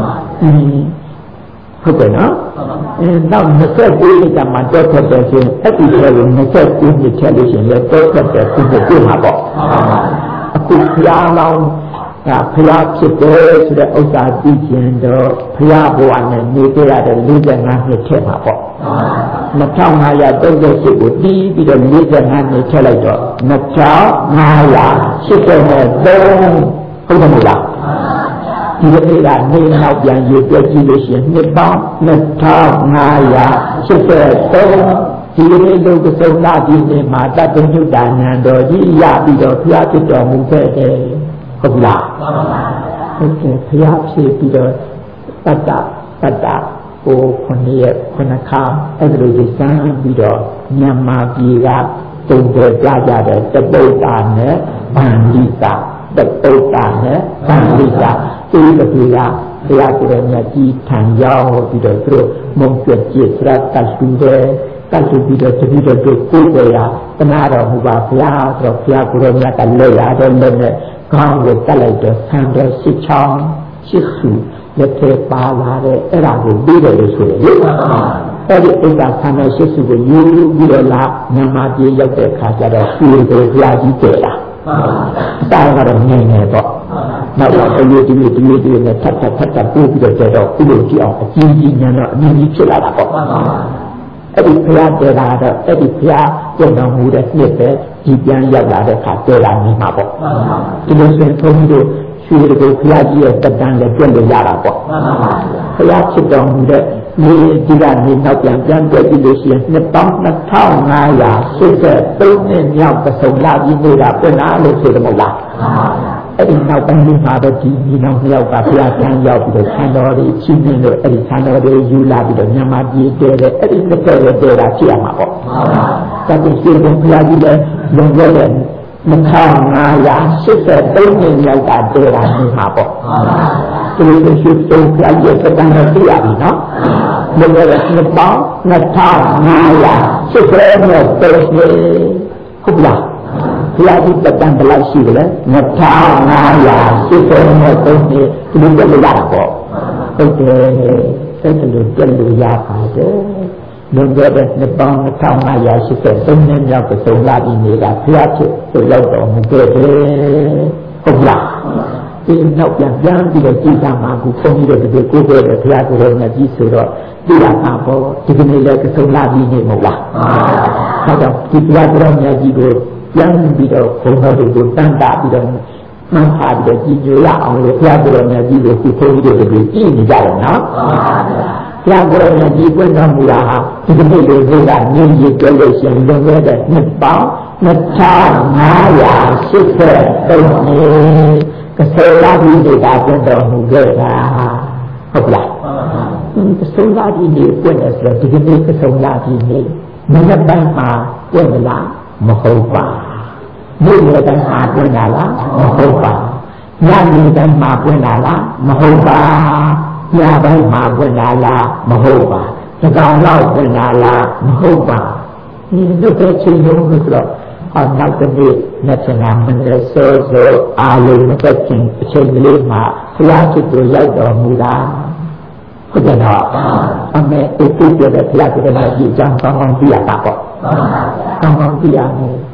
A: ဟုတ်တယ်နော်အဲနောက်နှစ်ဆက်ကိုးနှစ်မှတော့ထွက်တယ်ဆိုရင်အဲ့ဒီထဲကိုနှစ်ဆက်ကိုးနှစ်ထည့်လို့ရှိရင်လည်းတော့ထွက်တယ်ခုနှစ်ပြည့်မှာပေါ့အခုဘုရားလောင်းကဘုရားဖြစ်တယ်ဆိုတဲ့ဥစ္စာသိခြင်းတော့ဘုရားဘဝနဲ့နေကြရတဲ့လေးငါးနှစ်ထည့်မှာပေါ့နှစ်ထောင်ငါးရာသုံးဆယ်ရှစ်ကိုတီးပြီးတော့လေးငါးနှစ်ထည့်လိုက်တော့နှစ်ထောင်ငါးရာရှစ်ဆယ်သုံးဟုတ်တယ်မလားဒီလိုကနေနောက်ပြန်ရေပြည့်ကြည့်လို့ရှိရင်နှစ်ပေါင်းနှစ်ထောင်ငါးရာရှစ်ဆယ်သုံးဒီလိုလူကစုံလာပြီးနေမှာတတ်တဲ့ညုတာဉာဏ်တော်ကြီးရပြီးတော့ဘုရားဖြစ်တော်မူခဲ့တယ်ဟုတ်လားဟုတ်ကဲ့ဘုရားဖြစ်ပြီးတော့တတ္တတတ္တဟိုခொနည်းခொနခါအဲ့လိုကြီးစမ်းပြီးတော့မြန်မာပြည်ကတုံ့ပြန်ကြကြတဲ့တပုတ်တာနဲ့ဗန္ဓိတာတပုတ်တာနဲ့ဗန္ဓိတာဒီလိုကြီးကဘုရားကျတဲ့မြတ်ကြီးထံရောက်ပြီးတော့သူတို့မုံပြည့်ကျစ်စရတတ်ပြီးတယ်တတ်ပြီးတော့တတိတော်ကိုကိုယ်ပေါ်ရတနာတော်မူပါဘုရားဆိုတော့ဘုရားကိုယ်တော်မြတ်ကလက်ရတဲ့လက်နဲ့ကောင်းကိုတက်လိုက်တော့ဆံတော်ရှစ်ချောင်းရှစ်စုလက်ထဲပါလာတဲ့အဲ့ဒါကိုပြီးတယ်လို့ဆိုရလေအဲ့ဒီဥစ္စာဆံတော်ရှစ်စုကိုယူပြီးတော့လာမြန်မာပြည်ရောက်တဲ့အခါကျတော့သူ့ကိုဘုရားကြီးတည်လာတာကတော့ငြိမ်နေတော့နောက်တော့အရေးကြီးဒီလိုဒီလိုနဲ့ထပ်ထပ်ထပ်ထပ်ပို့ပြီးတော့ကျတော့ဥလို့ကြည့်အောင်အကြီးကြီးညာတော့အမြင့်ကြီးဖြစ်လာတာပေါ့အဲ့ဒီဘုရားတည်လာတော့အဲ့ဒီဘုရားပြန်တော်မူတဲ့နှစ်ပဲဒီပြန်ရောက်လာတဲ့အခါတည်လာနေမှာပေါ့ဒီလိုဆိုရင်ဘုန်းကြီးတို့ရွှေတကူဘုရားကြီးရဲ့တက်တန်းလည်းပြည့်လို့ရတာပေါ့ဘုရားဖြစ်တော်မူတဲ့ဒီဒီကနေနောက်ပြန်ပြန်ပြည့်လို့ရှိရင်နှစ်ပေါင်းနှစ်ထောင်ငါးရာရှစ်ဆယ်သုံးနှစ်မြောက်ပစုံလာပြီးနေတာပြန်လာလို့ဆိုတယ်မဟုတ်လားအဲ့ဒီနောက်ပိုင်းမှာတော့ဒီဒီနောက်မြောက်ကဘုရားဆန်းရောက်ပြီးတော့ဆန်းတော်တွေချင်းချင်းတို့အဲ့ဒီဆန်းတော်တွေယူလာပြီးတော့မြန်မာပြည်တည်းတဲ့အဲ့ဒီတစ်ဆက်ရဲ့တည်းတာဖြစ်ရမှာပေါ့ဒါပေမဲ့ရှင်ဘုရားကြီးလည်းလုံခဲ့တဲ့နှစ်ထောင်ငါးရာရှစ်ဆယ်သုံးနှစ်မြောက်ကတည်းတာနေမှာပေါ့ဒီလိုရှိတုံးပြရဲ့စံတော်ပြရပြီနော်လုံခဲ့တဲ့နှစ်ပေါင်းနှစ်ထောင်ငါးရာရှစ်ဆယ်နဲ့သုံးနှစ်ဟုတ်လားဘုရားကြီးတက်တန်းဘယ်လောက်ရှိလဲနှစ်ထောင်ငါးရာရှစ်ဆယ်နဲ့သုံးနှစ်ဒီလိုပြလို့ရတာပေါ့ဟုတ်တယ်အဲ့ဒါလိုပြလို့ရပါတယ်လွန်ခဲ့တဲ့နှစ်ပေါင်းနှစ်ထောင်ငါးရာရှစ်ဆယ်သုံးနှစ်မြောက်ကစုံလာပြီးနေတာဘုရားဖြစ်သူရောက်တော်မူခဲ့တယ်ဟုတ်လားဒီနောက်ပြန်ပြန်ပြီးတော့ကြည်သာမှာကိုခွန်ကြီးတို့ဒီကိုကိုယ်ပဲဘုရားကိုယ်တော်နဲ့ကြီးဆိုတော့ဒီလာတာပေါ့ဒီကနေ့လည်းစုံလာပြီးနေမဟုတ်လားဟုတ်တော့ဒီဘုရားကိုယ်တော်နဲ့ကြီးကိုပြန်ပြီးတော့ဘုန်းတော်တွေကိုတန်တာပြီးတော့မှန်ပါပြီးတော့ကြည်ညိုရအောင်လို့ဘုရားကိုယ်တော်နဲ့ကြီးကိုဒီခွန်ကြီးတို့ဒီကြည်နေကြတယ်နော်ဘုရားကိုယ်တော်နဲ့ကြီးပွင့်တော်မူတာဟာဒီကနေ့လေးကညင်ကြီးကြလို့ရှိရင်လွန်ခဲ့တဲ့နှစ်ပေါင်းနှစ်ထောင်ငါးရာရှစ်ဆယ်သုံးနှစ်ကစေလာကြီးတွေကပြန်တော်မူခဲ့တာဟုတ်လားကစေလာကြီးတွေပြန်တယ်ဆိုတော့ဒီကနေ့ကစေလာကြီးတွေမနေ့ပိုင်းမှာပြန်လာမဟုတ်ပါနေ့နေ့တိုင်းမှာပြန်လာလားမဟုတ်ပါညနေတိုင်းမှာပြန်လာလားမဟုတ်ပါညပိုင်းမှာပြန်လာလားမဟုတ်ပါတကောင်လောက်ပြန်လာလားမဟုတ်ပါဒီလိုပဲချိန်လုံးလို့ဆိုတော့အော်နောက်တစ်နေ့နဲ့ဆန္ဒမနေ့စောစောအားလုံးနဲ့ပတ်ချင်းအချိန်ကလေးမှာဘုရားရှိခိုးရောက်တော်မူတာဟုတ်တယ်နော်အမေအတူတူတဲ့ဘုရားကလည်းဒီကြောင့်ကောင်းကောင်းသိရတာပေါ့ကောင်းကောင်းသိရမယ်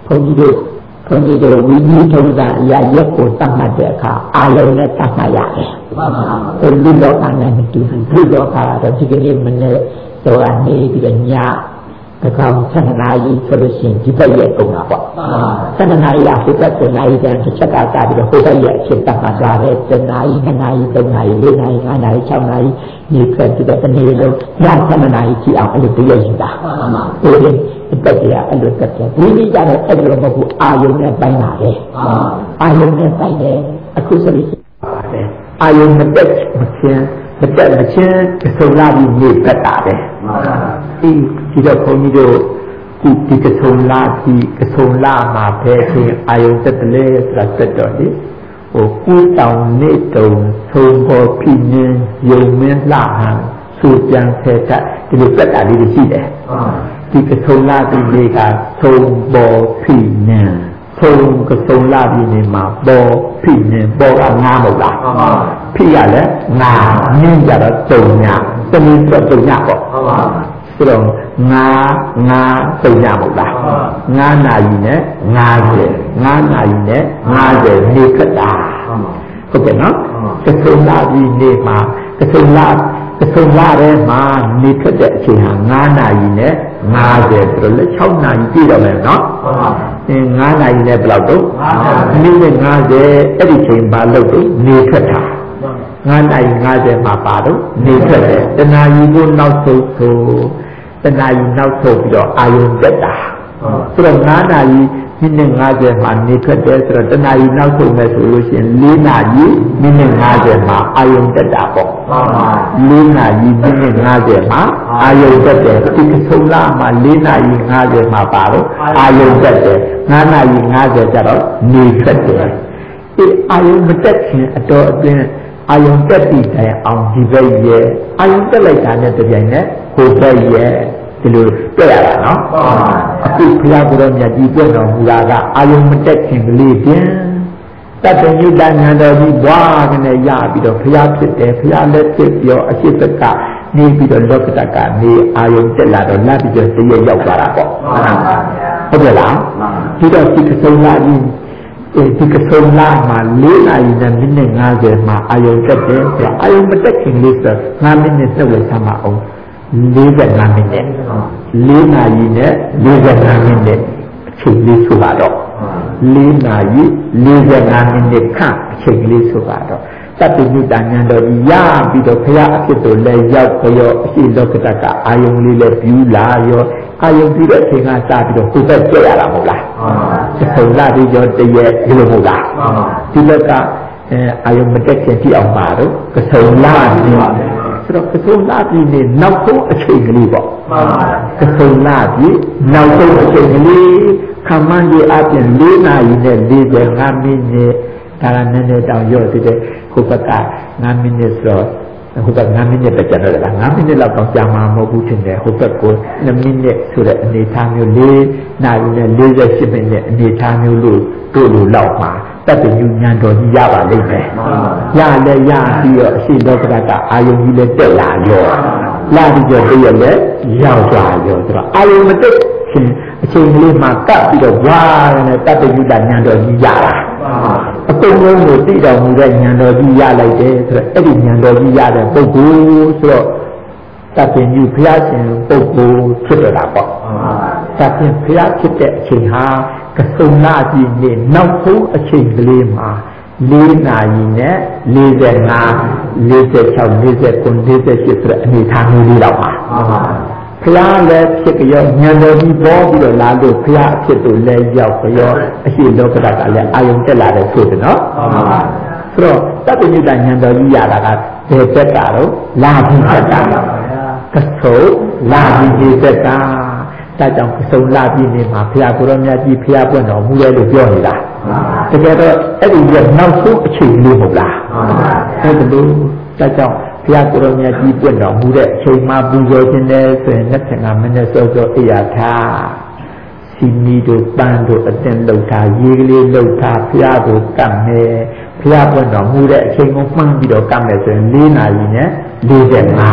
B: ဘုန်းကြီးတို့ဘုန်းကြီးတို့ဝိနည်းထုံးစံအရာရက်ကိုတတ်မှတ်တဲ့အခါအာလုံးနဲ့တတ်မှတ်ရတယ်မှန်ပါဘူးလူလောကနဲ့မတူဘူးလူလောကတော့ဒီကနေ့မနေ့တော့အနေပြီးတော့ညတကောင်ဆန္ဒနာကြီးဆိုလို့ရှိရင်ဒီဘက်ရဲ့ပုံတာပေါ့ဆန္ဒနာကြီးဟိုဘက်ကိုနိုင်တဲ့တစ်ချက်ကစပြီးတော့ဟိုဘက်ရဲ့အဖြစ်တတ်မှတ်ကြတယ်တနာရီနှစ်နာရီသုံးနာရီလေးနာရီငါးနာရီ၆နာရီဒီဖက်ပြီးတော့တစ်နေ့လုံးညဆန္ဒနာကြီးကြည့်အောင်အဲ့လိုတည့်ရရှိတာဟုတ်တယ်အတက်ကြီးအဲ့လိုတက်တယ်ဒီနေ့ကျတော့အဲ့လိုမဟုတ်ဘူးအာယုံနဲ့ပိုင်းလာတယ်အာယုံနဲ့ပိုင်းတယ်အခုဆိုလို့ပါတယ်အာယုံမတက်မချင်းမတက်မချင်းသုံးလာပြီးနေပတ်တာပဲဒီဒီတော့ခွန်ကြီးတို့ဒီဒီကဆုံလာဒီကဆုံလာမှာပဲချင်းအာယုံတက်တယ်လေဆိုတာတက်တော့ဒီဟိုကူတောင်နေတုံသုံးပေါ်ဖြစ်နေယုံမင်းလာဟန်စူပြန်ဆဲတက်ဒီလိုတက်တာလေးရှိတယ်ဒီကဆုံလာဒီလေးကသုံးပေါ်ဖြစ်နေသုံးကဆုံလာဒီနေမှာပေါ်ဖြစ်နေပေါ်ကငါမဟုတ်လားဖြစ်ရလဲငါညင်းကြတော့တုံညာတနည်းတော့တုံညာပေါ့ဆိုတော့ငါငါတုံညာမဟုတ်လားငါနာရီနဲ့ငါကျယ်ငါနာရီနဲ့ငါကျယ်နေခတ်တာဟုတ်ကဲ့နော်ကဆုံလာဒီနေမှာကဆုံလာကဆုံလာထဲမှာနေခတ်တဲ့အချိန်ဟာငါနာရီနဲ့ငါကျယ်ဆိုတော့လက်၆နာရီပြည့်တော့မယ်နော်အင်းငါးနာရီနဲ့ဘယ်လောက်တော့မိနစ်၅၀အဲ့ဒီချိန်ပါလို့တော့နေထွက်တာငါးနာရီ၅၀မှာပါတော့နေထွက်တယ်တနာရီကိုနောက်ဆုံးဆိုတနာရီနောက်ဆုံးပြီးတော့အာယုံတက်တာဆိုတော့ငါးနာရီမိနစ်၅၀မှာနေထွက်တယ်ဆိုတော့တနာရီနောက်ဆုံးမယ်ဆိုလို့ရှိရင်၄နာရီမိနစ်၅၀မှာအာယုံတက်တာပေါ့၄နာရီမိနစ်၅၀မှာအာယုံတက်တယ်ဒီကဆုံးလာမှာ၄နာရီ၅၀မှာပါတော့အာယုံတက်တယ်၅နာရီ၅၀ကျတော့နေထွက်တယ်ဒီအာယုံမတက်ခင်အတော်အတွင်းအာယုံတက်ပြီးတိုင်အောင်ဒီဘက်ရဲ့အာယုံတက်လိုက်တာနဲ့တပြိုင်နက်ဟိုဘက်ရဲ့ဒီလိုတွေ့ရတာနော်အခုဘုရားကိုယ်တော်မြတ်ကြီးပြည့်တော်မူတာကအာယုံမတက်ခင်ကလေးတင်တတ္တညုတဉာဏ်တော်ကြီးဘွားကနေရပြီးတော့ဘုရားဖြစ်တယ်ဘုရားလက်ဖြစ်ပြီးတော့အရှိတကနေပြီးတော့လောကတကနေအာယုံတက်လာတော့လက်ပြီးတော့တည့်ရရောက်သွားတာပေါ့ဟုတ်ကဲ့လားဒီတော့ဒီကစုံလာကြီးဒီကစုံလာမှာ၄နာရီနဲ့မိနစ်၅၀မှာအာယုံတက်တယ်ဆိုအာယုံမတက်ခင်လေးဆို၅မိနစ်နှုတ်လိုက်သမှာအောင်၄၅မိနစ်၄နာရီနဲ့၄၅မိနစ်အချိန်လေးဆိုတော့၄နာရီ၄၅မိနစ်ခန့်အချိန်လေးဆိုတော့တတ္တညုတဉာဏ်တော်ကြီးရပြီးတော့ဘုရားအဖြစ်တို့လည်းရောက်ကြရောအရှိလောကတကအာယုံလေးလည်းပြူလာရောအာယုံပြီးတဲ့အချိန်ကစပြီးတော့ကိုယ်ပဲကြည့်ရတာမဟုတ်လားသုံးလာပြီးတော့တရက်ဒီလိုမဟုတ်လားဒီလောကအဲအာယုံမတက်ခင်ကြည့်အောင်ပါတော့ကဆုံလာနေဆိုတော့ကဆုံလာပြီးနေနောက်ဆုံးအချိန်ကလေးပေါ့ကဆုံလာပြီးနောက်ဆုံးအချိန်ကလေးခမန်းကြီးအပြင်၄နာရီနဲ့၄၅မိနစ်ဒါကနည်းနည်းတောင်ရော့သေးတယ်ဟိုဘက်က၅မိနစ်ဆိုဟိုဘက်၅မိနစ်ပဲကျန်တော့တယ်၅မိနစ်လောက်တော့ကြာမှာမဟုတ်ဘူးထင်တယ်ဟိုဘက်ကို၂မိနစ်ဆိုတဲ့အနေထားမျိုး၄နာရီနဲ့၄၈မိနစ်အနေထားမျိုးလို့တို့လိုလောက်မှာတတ်တဲ့ညဉာဏ်တော်ကြီးရပါလိမ့်မယ်ရလဲရပြီးတော့အရှိလောကရကအာယုံကြီးလည်းတက်လာရောလာပြီးတော့တည့်ရလဲရောက်သွားရောဆိုတော့အာယုံမတက်ခင်အချိန်ကလေးမှာကပ်ပြီးတော့ဝါးနဲ့တတ်တဲ့ညဉာဏ်တော်ကြီးရတာအကုန်လုံးကိုသိတော်မူတဲ့ဉာဏ်တော်ကြီးရလိုက်တယ်ဆိုတော့အဲ့ဒီဉာဏ်တော်ကြီးရတဲ့ပုဂ္ဂိုလ်ဆိုတော့တပင်ကြီးဘုရားရှင်ပုဂ္ဂိုလ်ဖြစ်တော့တာပေါ့တပင်ဘုရားဖြစ်တဲ့အချိန်ဟာကဆုံနာကြီးနေနောက်ဆုံးအချိန်ကလေးမှာ၄နာရီနဲ့၄၅ ၄၆ ၄၉ ၄၈ဆိုတဲ့အနေထားမျိုးလေးတော့ပါဘုရားလည်းဖြစ်ကြောဉာဏ်တော်ကြီးပေါ်ပြီးတော့လာလို့ဘုရားအဖြစ်တို့လည်းရောက်ကြောအရှိလောကဓာတ်ကလည်းအာယုံတက်လာတယ်ဆိုတယ်နော်ဆိုတော့တတ္တညုတဉာဏ်တော်ကြီးရတာကဘယ်တက်တာတော့လာပြီးတက်တာကဆုံလာပြီးတက်တာဒါကြောင့်ကဆုံလာပြီးနေမှာဘုရားကိုရောမြတ်ကြီးဘုရားပွင့်တော်မူတယ်လို့ပြောနေတာတကယ်တော့အဲ့ဒီရဲ့နောက်ဆုံးအချိန်လေးမဟုတ်လားအဲ့ဒါလို့ဒါကြောင့်ဘုရားကိုယ်တော်မြတ်ကြီးပွင့်တော်မူတဲ့အချိန်မှာပူဇော်ခြင်းနဲ့ဆိုရင်၂၅မိနစ်စောစောအိယာထားစီမီတို့ပန်းတို့အတင်လှုပ်ထားရေကလေးလှုပ်ထားဘုရားကိုကပ်မယ်ဘုရားပွင့်တော်မူတဲ့အချိန်ကိုမှန်းပြီးတော့ကပ်မယ်ဆိုရင်၄နာရီနဲ့၄၅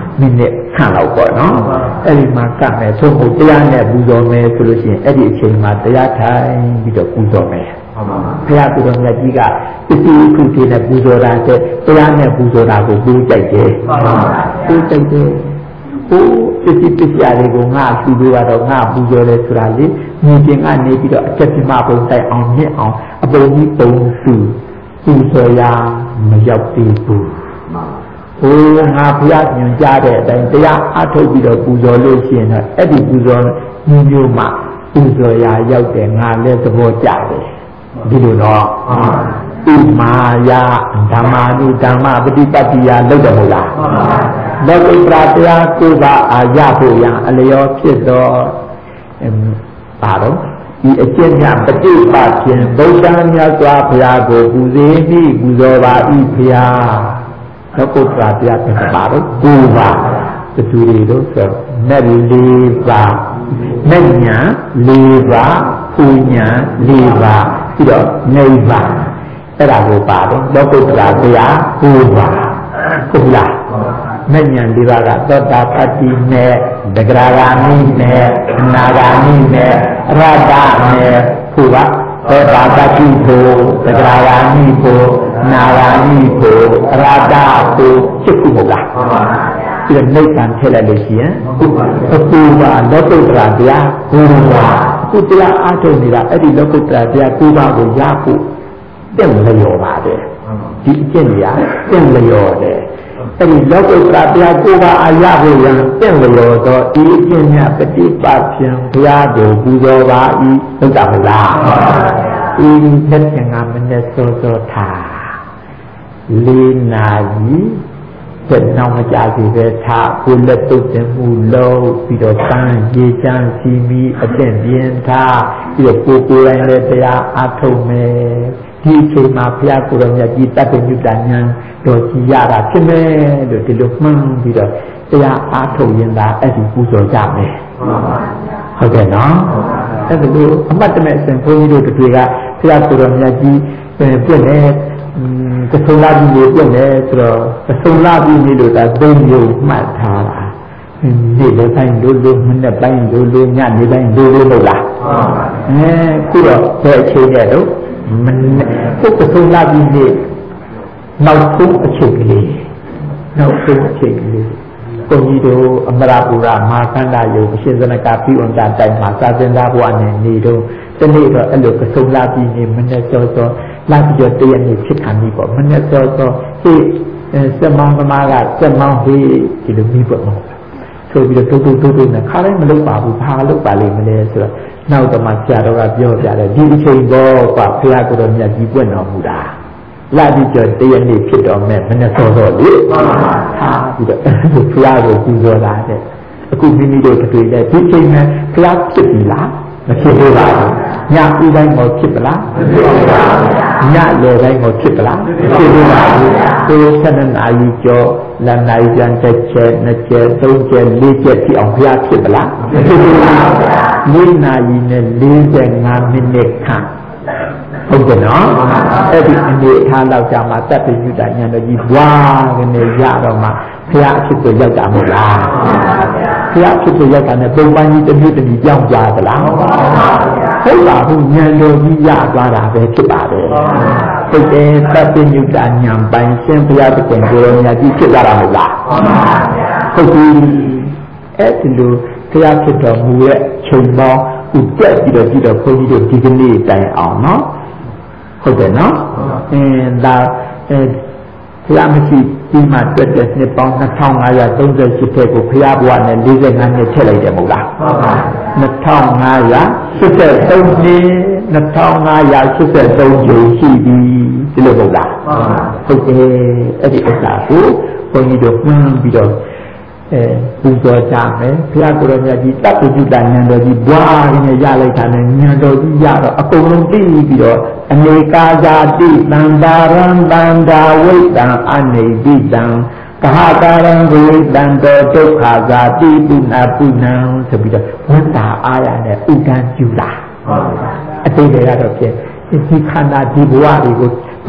A: မိနစ်ခန့်လောက်ပေါ့နော်အဲ့ဒီမှာကမယ်သို့မဟုတ်တရားနဲ့ပူဇော်မယ်ဆိုလို့ရှိရင်အဲ့ဒီအချိန်မှာတရားထိုင်ပြီးတော့ပူဇော်မယ်ဘုရားပူဇော်မြတ်ကြီးကပစ္စည်းခုသေးနဲ့ပူဇော်တာတဲ့တရားနဲ့ပူဇော်တာကိုပူကြိုက်တယ်ပူကြိုက်တယ်ဟိုပစ္စည်းပစ္စည်းတွေကိုငါပူလို့ရတော့ငါပူဇော်တယ်ဆိုတာလေမြင်ချင်းကနေပြီးတော့အချက်ပြမပုံတိုက်အောင်မြင့်အောင်အပုံကြီးပုံစုပူဇော်ရမရောက်သေးဘူးဟိုငါဘုရားညွှန်ကြားတဲ့အတိုင်းတရားအထုတ်ပြီးတော့ပူဇော်လို့ရှိရင်တော့အဲ့ဒီပူဇော်မျိုးမျိုးမှပူဇော်ရာရောက်တယ်ငါလည်းသဘောကျတယ်ဒီလိုတော့ဥမာယဓမ္မာနုဓမ္မပฏิပတ်တိယလောက်တယ်မဟုတ်လားလောကိတ္တရာတရားကိုပါအာရဖို့ရအလျော်ဖြစ်တော့ပါတော့ဒီအကျင့်များပฏิပတ်ခြင်းဗုဒ္ဓမြတ်စွာဘုရားကိုပူဇေမိပူဇော်ပါ၏ဘုရားလောကုတ္တရာတရားဖြစ်ပါတော့ကိုပါသူတွေတို့ဆိုမဲ့လေးပါမဲ့ညာလေးပါပူညာလေးပါပြီးတော့နေပါအဲ့ဒါကိုပါတော့လောကုတ္တရာတရားကိုပါဟုတ်လားမဲ့ညာလေးပါကသောတာပတ္တိနဲ့ဒဂရာဂာမိနဲ့အနာဂာမိနဲ့အရဟတနဲ့ဖို့ကသောတာပတ္တိဖို့ဒဂရာဂာမိဖို့နာဂာမိဖို့အရဟတဖို့ဖြစ်ခုမဟုတ်လားဒီနိဗ္ဗာန်ထည့်လိုက်လို့ရှိရင်အခုပါလောကုတ္တရာတရားကိုပါခုတရားအားထုတ်နေတာအဲ့ဒီလောကုတ္တရာတရားကိုပါကိုရဖို့တင့်လျော်ပါတယ်ဒီအကျင့်ကြီးတင့်လျော်တယ်အဲ့ဒီလောကုတ္တရာတရားကိုပါအာရဖို့ရန်တင့်လျော်တော့ဒီအကျင့်များပฏิပတ်ဖြင့်ဘုရားကိုပူဇော်ပါ၏ဟုတ်တာမလားဒီလက်ကျင်ကမနဲ့စောစောထားလေးနာရီတဲ့နောက်မကြစီပဲထားကိုလက်တုပ်တင်မှုလုံးပြီးတော့တန်းရေချမ်းစီမီအကျင့်ပြင်းထားပြီးတော့ကိုကိုယ်တိုင်လည်းတရားအားထုတ်မယ်ဒီအချိန်မှာဘုရားကိုယ်တော်မြတ်ကြီးတတ်တဲ့မြတ်ဉာဏ်တော်ကြီးရတာဖြစ်မယ်လို့ဒီလိုမှန်းပြီးတော့တရားအားထုတ်ရင်သာအဲ့ဒီပူဇော်ကြမယ်ဟုတ်ကဲ့နော်အဲ့ဒါလိုအမှတ်တမဲ့စင်ဘုန်းကြီးတို့တွေကဘုရားကိုယ်တော်မြတ်ကြီးပြည့်နေကဆုံလာပြီးနေပြည့်နေဆိုတော့ကဆုံလာပြီးနေလို့ဒါသုံးမျိုးမှတ်ထားတာနေ့လည်းတိုင်းလိုလိုမနေ့တိုင်းလိုလိုညနေတိုင်းလိုလိုလို့လားအဲခုတော့ဘယ်အချိန်လဲတော့မနေ့ခုကဆုံလာပြီးနေနောက်ဆုံးအချိန်ကလေးနောက်ဆုံးအချိန်ကလေးဘုန်းကြီးတို့အမရပူရမဟာကန္တာယုံအရှင်ဇနကပြီးအောင်တာတိုင်မှာစာသင်သားဘဝနဲ့နေတော့ဒီနေ့တော့အဲ့လိုကဆုံလာပြီးနေမနေ့စောစောလာပြီးတော့တရက်နေ့ဖြစ်ခံပြီပေါ့မနေ့စောစောဟေးစမောင်းသမားကစမောင်းဟေးဒီလိုပြီးပေါ့နော်ဆိုပြီးတော့တူတူတူတူနဲ့ခါတိုင်းမလုပ်ပါဘူးဘာလုပ်ပါလိမ့်မလဲဆိုတော့နောက်တော့မှဆရာတော်ကပြောပြတယ်ဒီအချိန်တော့ကဘုရားကိုယ်တော်မြတ်ကြီးပွင့်တော်မူတာလာပြီးတော့တရက်နေ့ဖြစ်တော်မဲ့မနေ့စောစောလေဟာပြီးတော့ဘုရားကိုပူဇော်တာတဲ့အခုမိမိတို့တွေ့တဲ့ဒီချိန်မှာဘုရားဖြစ်ပြီလားမဖြစ်သေးပါဘူးညဥတိုင်းကိုဖြစ်ပလားမဖြစ်ပါဘူးညလေတိုင်းကိုဖြစ်ပလားမဖြစ်ပါဘူးဒီဆန္ဒနာကြီးကျော်လမ်းနိုင်ပြန်တစ်ချက်နှစ်ချက်သုံးချက်လေးချက်ဖြစ်အောင်ဘုရားဖြစ်ပလားမဖြစ်ပါဘူးလေးနာရီနဲ့လေးဆယ်ငါးမိနစ်ခန့်ဟုတ်ကဲ့နော်အဲ့ဒီအနေထားလောက်ကြာမှတတ်ပြီးယူတာညံတော်ကြီးဘွားကနေရတော့မှဘုရားအဖြစ်ကိုရောက်တာမဟုတ်လားဘုရားအဖြစ်ကိုရောက်တာနဲ့ပုံပန်းကြီးတစ်မျိုးတစ်မျိုးကြောင်းကြသလားဟုတ်ပါဘူးညံတော်ကြီးရသွားတာပဲဖြစ်ပါတယ်ဟုတ်တယ်တတ်ပြီးယူတာညံပိုင်ရှင်ဘုရားတခင်ကိုရောညာကြီးဖြစ်သွားတာမဟုတ်လားဟုတ်ပြီအဲ့ဒီလိုဘုရားဖြစ်တော်မူရဲ့ချိန်ပေါင်းဥပက်ပြီးတော့ကြည့်တော့ဘုန်းကြီးတို့ဒီကနေ့တိုင်အောင်နော်ဟုတ်တယ်နော်အင်းဒါအဲဘုရားမရှိဒီမှာတွေ့တဲ့နှစ်ပေါင်းနှစ်ထောင်ငါးရာသုံးဆယ်ရှစ်ထဲကိုဘုရားဘဝနဲ့လေးဆယ်ငါးနှစ်ထည့်လိုက်တယ်မဟုတ်လားဟုတ်ပါဘူးနှစ်ထောင်ငါးရာရှစ်ဆယ်သုံးနှစ်နှစ်ထောင်ငါးရာရှစ်ဆယ်သုံးကျရှိပြီဒီလိုမဟုတ်လားဟုတ်တယ်အဲ့ဒီဥစ္စာကိုဘုန်းကြီးတို့မှန်းပြီးတော့အဲပူဇော်ကြမယ်ဘုရားကိုယ်တော်မြတ်ကြီးတတ်ပုจุတဉာဏ်တော်ကြီးဘွားရင်းနဲ့ရလိုက်တာနဲ့ဉာဏ်တော်ကြီးရတော့အကုန်လုံးသိပြီးတော့အနေကာဇာတိတံဒါရံတံဒါဝိတံအနေတိတံကဟကာရံဝိတံတောဒုက္ခဇာတိပုဏ္ဏပုဏ္ဏံဆိုပြီးတော့ဝန္တာအာရနဲ့ဥဒံကျူတာဟုတ်ပါဘူးအတိတ်တွေကတော့ဖြင့်ဒီခန္ဓာဒီဘဝတွေကိုဘ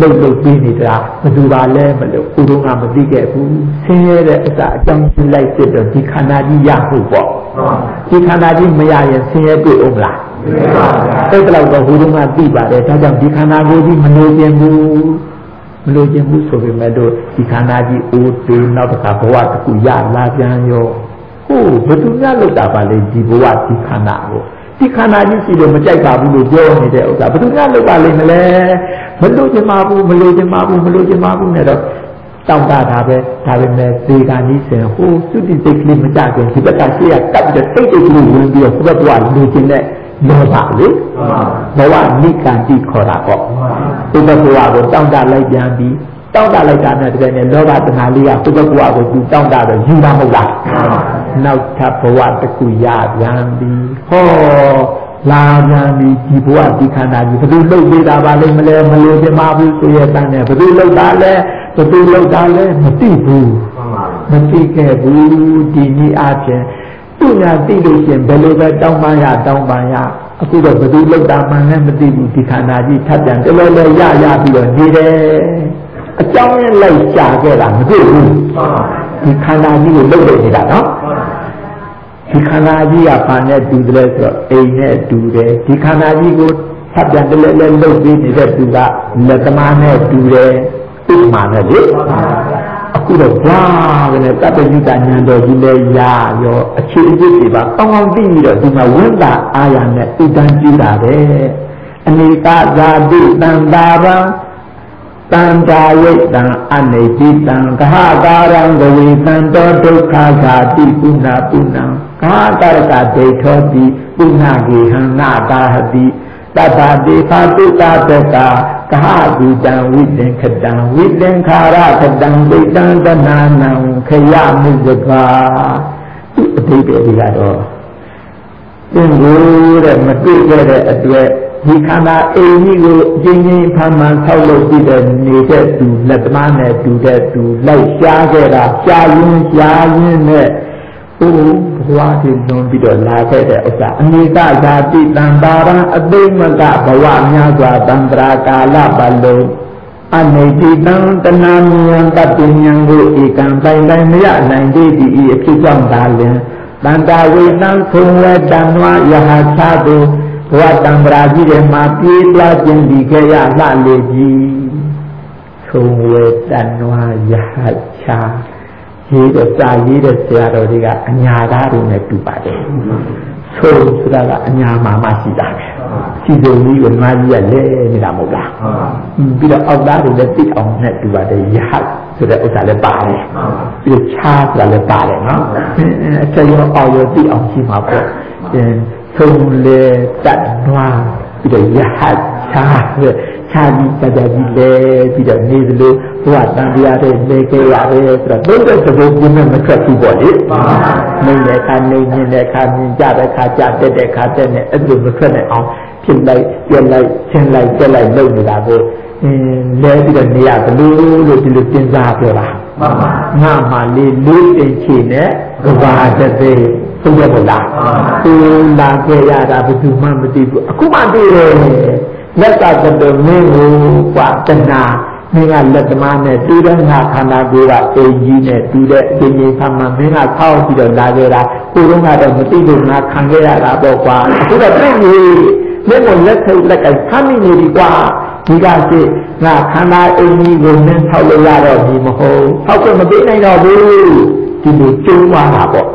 A: လှုပ်လှုပ်ပြီးနေတာဘယ်သူပါလဲမလို့ကိုတော့ကမသိခဲ့ဘူးဆင်းရဲတဲ့အစာအကြောင်းပြလိုက်တဲ့တော့ဒီခန္ဓာကြီးရဖို့ပေါ့ဒီခန္ဓာကြီးမရရင်ဆင်းရဲတွေ့အောင်လားအဲ့ဒါတော့ဘုရားကသိပါတယ်ဒါကြောင့်ဒီခန္ဓာကိုယ်ကြီးမလို့ခြင်းဘူးမလို့ခြင်းဘူးဆိုပေမဲ့တော့ဒီခန္ဓာကြီးအိုးသေးနောက်တစ်ခါဘဝတစ်ခုရလာပြန်ရောဟုတ်ဘယ်သူများလောက်တာပါလဲဒီဘဝဒီခန္ဓာကိုဒီခန္ဓာကြီးရှိလို့မကြိုက်ပါဘူးလို့ပြောနေတဲ့ဥစ္စာဘယ်သူများလောက်ပါလိမ့်မလဲမလို့ခြင်းမဘူးမလို့ခြင်းမဘူးမလို့ခြင်းမဘူးနဲ့တော့တောင်းတတာပဲဒါပေမဲ့ဒီကံကြီးစင်ဟိုသုတိစိတ်ကလေးမကြခင်ဒီဘက်ကရှေ့ကကပ်ပြီးစိတ်စိတ်ကလေးဝင်ပြီးတော့ဘုရားကလူချင်းနဲ့လောဘလေဘဝနိကံတိခေါ်တာပေါ့ဘုရားကိုတောင်းတလိုက်ပြန်ပြီးတောင်းတလိုက်တာနဲ့တကယ်နဲ့လောဘတဏှာလေးကဘုရားကိုသူတောင်းတတော့ယူတာမဟုတ်လားနောက်ထပ်ဘဝတစ်ခုရပြန်ပြီးဟောလာပြန်ပြီးဒီဘဝဒီခန္ဓာကြီးဘယ်သူလှုပ်ပေးတာပါလိမ့်မလဲမလို့ပြမဘူးဆိုရတဲ့နဲ့ဘယ်သူလှုပ်တာလဲဘယ်သူလှုပ်တာလဲမသိဘူးမသိခဲ့ဘူးဒီနည်းအားဖြင့်သူညာသိလို့ရှင်ဘယ်လိုပဲတောင်းပန်ရတောင်းပန်ရအခုတော့ဘယ်သူလှုပ်တာမှန်းလည်းမသိဘူးဒီခန္ဓာကြီးထပ်ပြန်တလဲလဲရရပြီးတော့နေတယ်အကြောင်းနဲ့လိုက်ရှာခဲ့တာမတွေ့ဘူးဒီခန္ဓာကြီးကိုလှုပ်လို့နေတာနော်ဒီခန္ဓာကြီးကဘာနဲ့တူတယ်ဆိုတော့အိမ်နဲ့တူတယ်ဒီခန္ဓာကြီးကိုထပ်ပြန်တလဲလဲလှုပ်ပြီးနေတဲ့သူကလက်သမားနဲ့တူတယ်ဥပမာနဲ့လေအခုတော့ဘာပဲနဲ့တပ္ပညုတဉာဏ်တော်ကြီးလဲရရောအခြေအစ်တွေပါကောင်းကောင်းသိပြီးတော့ဒီမှာဝိတ္တအာရနဲ့ဥဒ္ဒံကြည့်တာပဲအနေကဇာတိတန်တာရံတန်တာယိတံအနေတိတံကဟကာရံဂဝေတံတောဒုက္ခဇာတိပုဏ္ဏပုဏ္ဏံကဟကာရကဒိဋ္ဌောတိပုဏ္ဏဂေဟံနာတာဟတိတတ္တာတိဖာတုတတကကဟဘူတံဝိသင်္ခတံဝိသင်္ခာရခတံဒိဋ္ဌံတဏနံခယမုဇ္ဇကာသူအတိတ်တွေကတော့သင်ကိုတဲ့မတွေ့ခဲ့တဲ့အတွက်ဒီခန္ဓာအိမ်ကြီးကိုအချင်းချင်းဖမ်းမှန်ဆောက်လုပ်ပြီးတဲ့နေတဲ့သူလက်သမားနဲ့တူတဲ့သူလိုက်ရှားခဲ့တာရှားရင်းရှားရင်းနဲ့အိုးဘဝတည်လွန်ပြီးတော့လာခဲ့တဲ့ဥစ္စာအနိကဇာတိတံပါရံအသိမကဘဝများစွာတံ္ဍရာကာလပတ်လုံးအနေတိတံတဏမြံတပ္ပဉံကိုဧကံပိုင်တိုင်းမရနိုင်သေးသည်အဖြစ်ကြောင့်သာလင်တန်တာဝိတံသုံးဝဲတံဝါယဟချတုဘဝတံ္ဍရာကြီးတွေမှာပြေးလာခြင်းဒီခဲ့ရလှလေကြီးသုံးဝဲတံဝါယဟချရေးတဲ့စာရေးတဲ့ဆရာတော်တွေကအညာသားတွေနဲ့တူပါတယ်ဆိုဆိုတာကအညာမှာမှရှိတာပဲရှိစုံကြီးကနွားကြီးကလဲနေတာမဟုတ်လားပြီးတော့အောက်သားတွေလည်းသိအောင်နဲ့တူပါတယ်ယဟဆိုတဲ့ဥစ္စာလည်းပါတယ်ပြီးတော့ခြားဆိုတာလည်းပါတယ်နော်အချက်ရောအောက်ရောသိအောင်ရှိမှာပေါ့သုံးလေတတ်နွားပြီးတော့ယဟခြားခြားကြီးတကြကြီးလဲပြီးတော့နေသလိုဘဝတန်တရားတွေနေခဲ့ရတယ်ဆိုတော့ဘုရားသဘောကူနဲ့မထွက်ဘူးပေါ့လေနေတဲ့ခါနေနေတဲ့ခါမြင်ကြတဲ့ခါကြတဲ့တဲ့ခါတဲ့နဲ့အဲ့လိုမထွက်နိုင်အောင်ဖြစ်လိုက်ပြက်လိုက်ချင်းလိုက်ပြက်လိုက်လုပ်နေတာကိုအင်းလဲပြီးတော့နေရဘလို့လို့ဒီလိုစဉ်းစားပြောတာမှန်ပါငါမှလေးလေးတင်ချီနဲ့ကဘာတဲ့သုံးရမလားသူလာခဲ့ရတာဘယ်သူမှမသိဘူးအခုမှသိတယ်လက်ကတတော်မင်းကိုကွာတနာမင်းကလက်သမားနဲ့တူတဲ့ငါခန္ဓာကိုယ်ကအိမ်ကြီးနဲ့တူတဲ့အချင်းချင်းဆမ်းမှမင်းကထောက်ပြီးတော့လာခဲ့တာကိုယ်တော့ကတော့မသိလို့ငါခံခဲ့ရတာပေါ့ကွာအခုတော့သိပြီမင်းကလက်ထိတ်လက်ကဆမ်းနေပြီကွာဒီကစိငါခန္ဓာအိမ်ကြီးကိုမင်းထောက်လို့ရတော့ဒီမဟုတ်ထောက်ခွင့်မပေးနိုင်တော့ဘူးဒီလိုကျုံးသွားတာပေါ့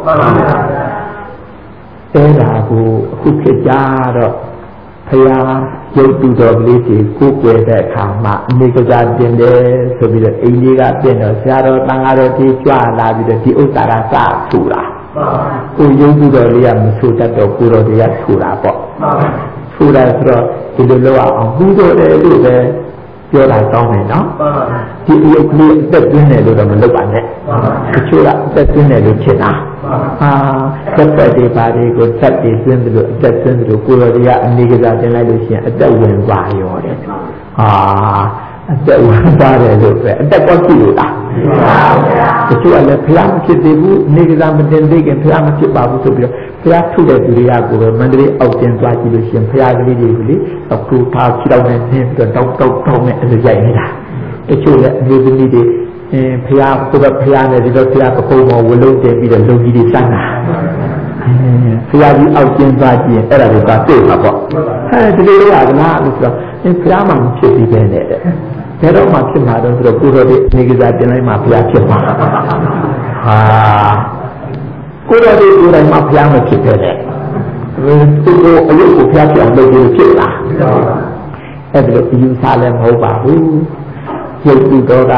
A: အဲ့ဒါကိုအခုဖြစ်ကြတော့ဖရာရုပ်တူတော်လေးတွေကိုကိုယ်ွယ်တဲ့အခါမှာအမိကစားတင်တယ်ဆိုပြီးတော့အိမ်ကြီးကပြင်တော့ဆရာတော်တန်ဃာတော်ကြီးကြွလာပြီးတော့ဒီဥစ္စာကစထူတာကိုရုပ်တူတော်လေးကမထူတတ်တော့ကိုတော်တွေကထူတာပေါ့ထူတာဆိုတော့ဒီလိုလောက်အောင်ပူတော်တယ်လို့ပဲပြောတာကောင်းတယ်နော်ဒီအယုတ်ကလေးအသက်သွင်းတယ်လို့တော့မလုပ်ပါနဲ့တချို့ကအသက်သွင်းတယ်လို့ထင်တာအာသက်သက်တွေပါတွေကိုသက်တွေသွင်းတယ်လို့အသက်သွင်းတယ်လို့ကိုယ်တော်တွေကအနိကစားတင်လိုက်လို့ရှိရင်အသက်ဝင်ပါရောတယ်အာအသက်ဝင်ပါတယ်လို့ပဲအသက်ကောရှိလို့လားတချို့ကလည်းဖျားမဖြစ်သေးဘူးနေကစားမတင်သေးခင်ဖျားမဖြစ်ပါဘူးဆိုပြီးတော့ဖျားထုတ်တဲ့သူတွေကကိုပဲမန္တလေးအောက်တင်သွားကြည့်လို့ရှိရင်ဖျားကလေးတွေကလေအခုထားခြေတော့နဲ့နှင်းပြီးတော့တောက်တောက်တောက်နဲ့အဲ့လိုရိုက်နေတာတချို့လည်းအမျိုးသမီးတွေအင်းဖျားကိုပဲဖျားနဲ့ဒီတော့ဖျားပကုံးပေါ်ဝလုံးတင်ပြီးတော့လုံကြီးတွေစမ်းတာဖျားကြီးအောက်ကျင်းသွားကြည့်ရင်အဲ့ဒါတွေကတွေ့မှာပေါ့အဲဒီလိုရကလားလို့ဆိုတော့အင်းဖျားမှမဖြစ်သေးပဲနဲ့တဲ့ဘယ်တော့မှဖြစ်မှာတော့ဆိုတော့ကိုယ်တော်ဒီနေကစားတင်လိုက်မှဖျားဖြစ်မှာဟာကိုယ်တော်ဒီကိုယ်တိုင်မှဖျားမဖြစ်ပဲနဲ့သူ့ကိုအယုတ်ကိုဖျားဖြစ်အောင်လုပ်လို့ဖြစ်လားအဲ့ဒါလိုယူဆလည်းမဟုတ်ပါဘူးရုပ်တုတော်က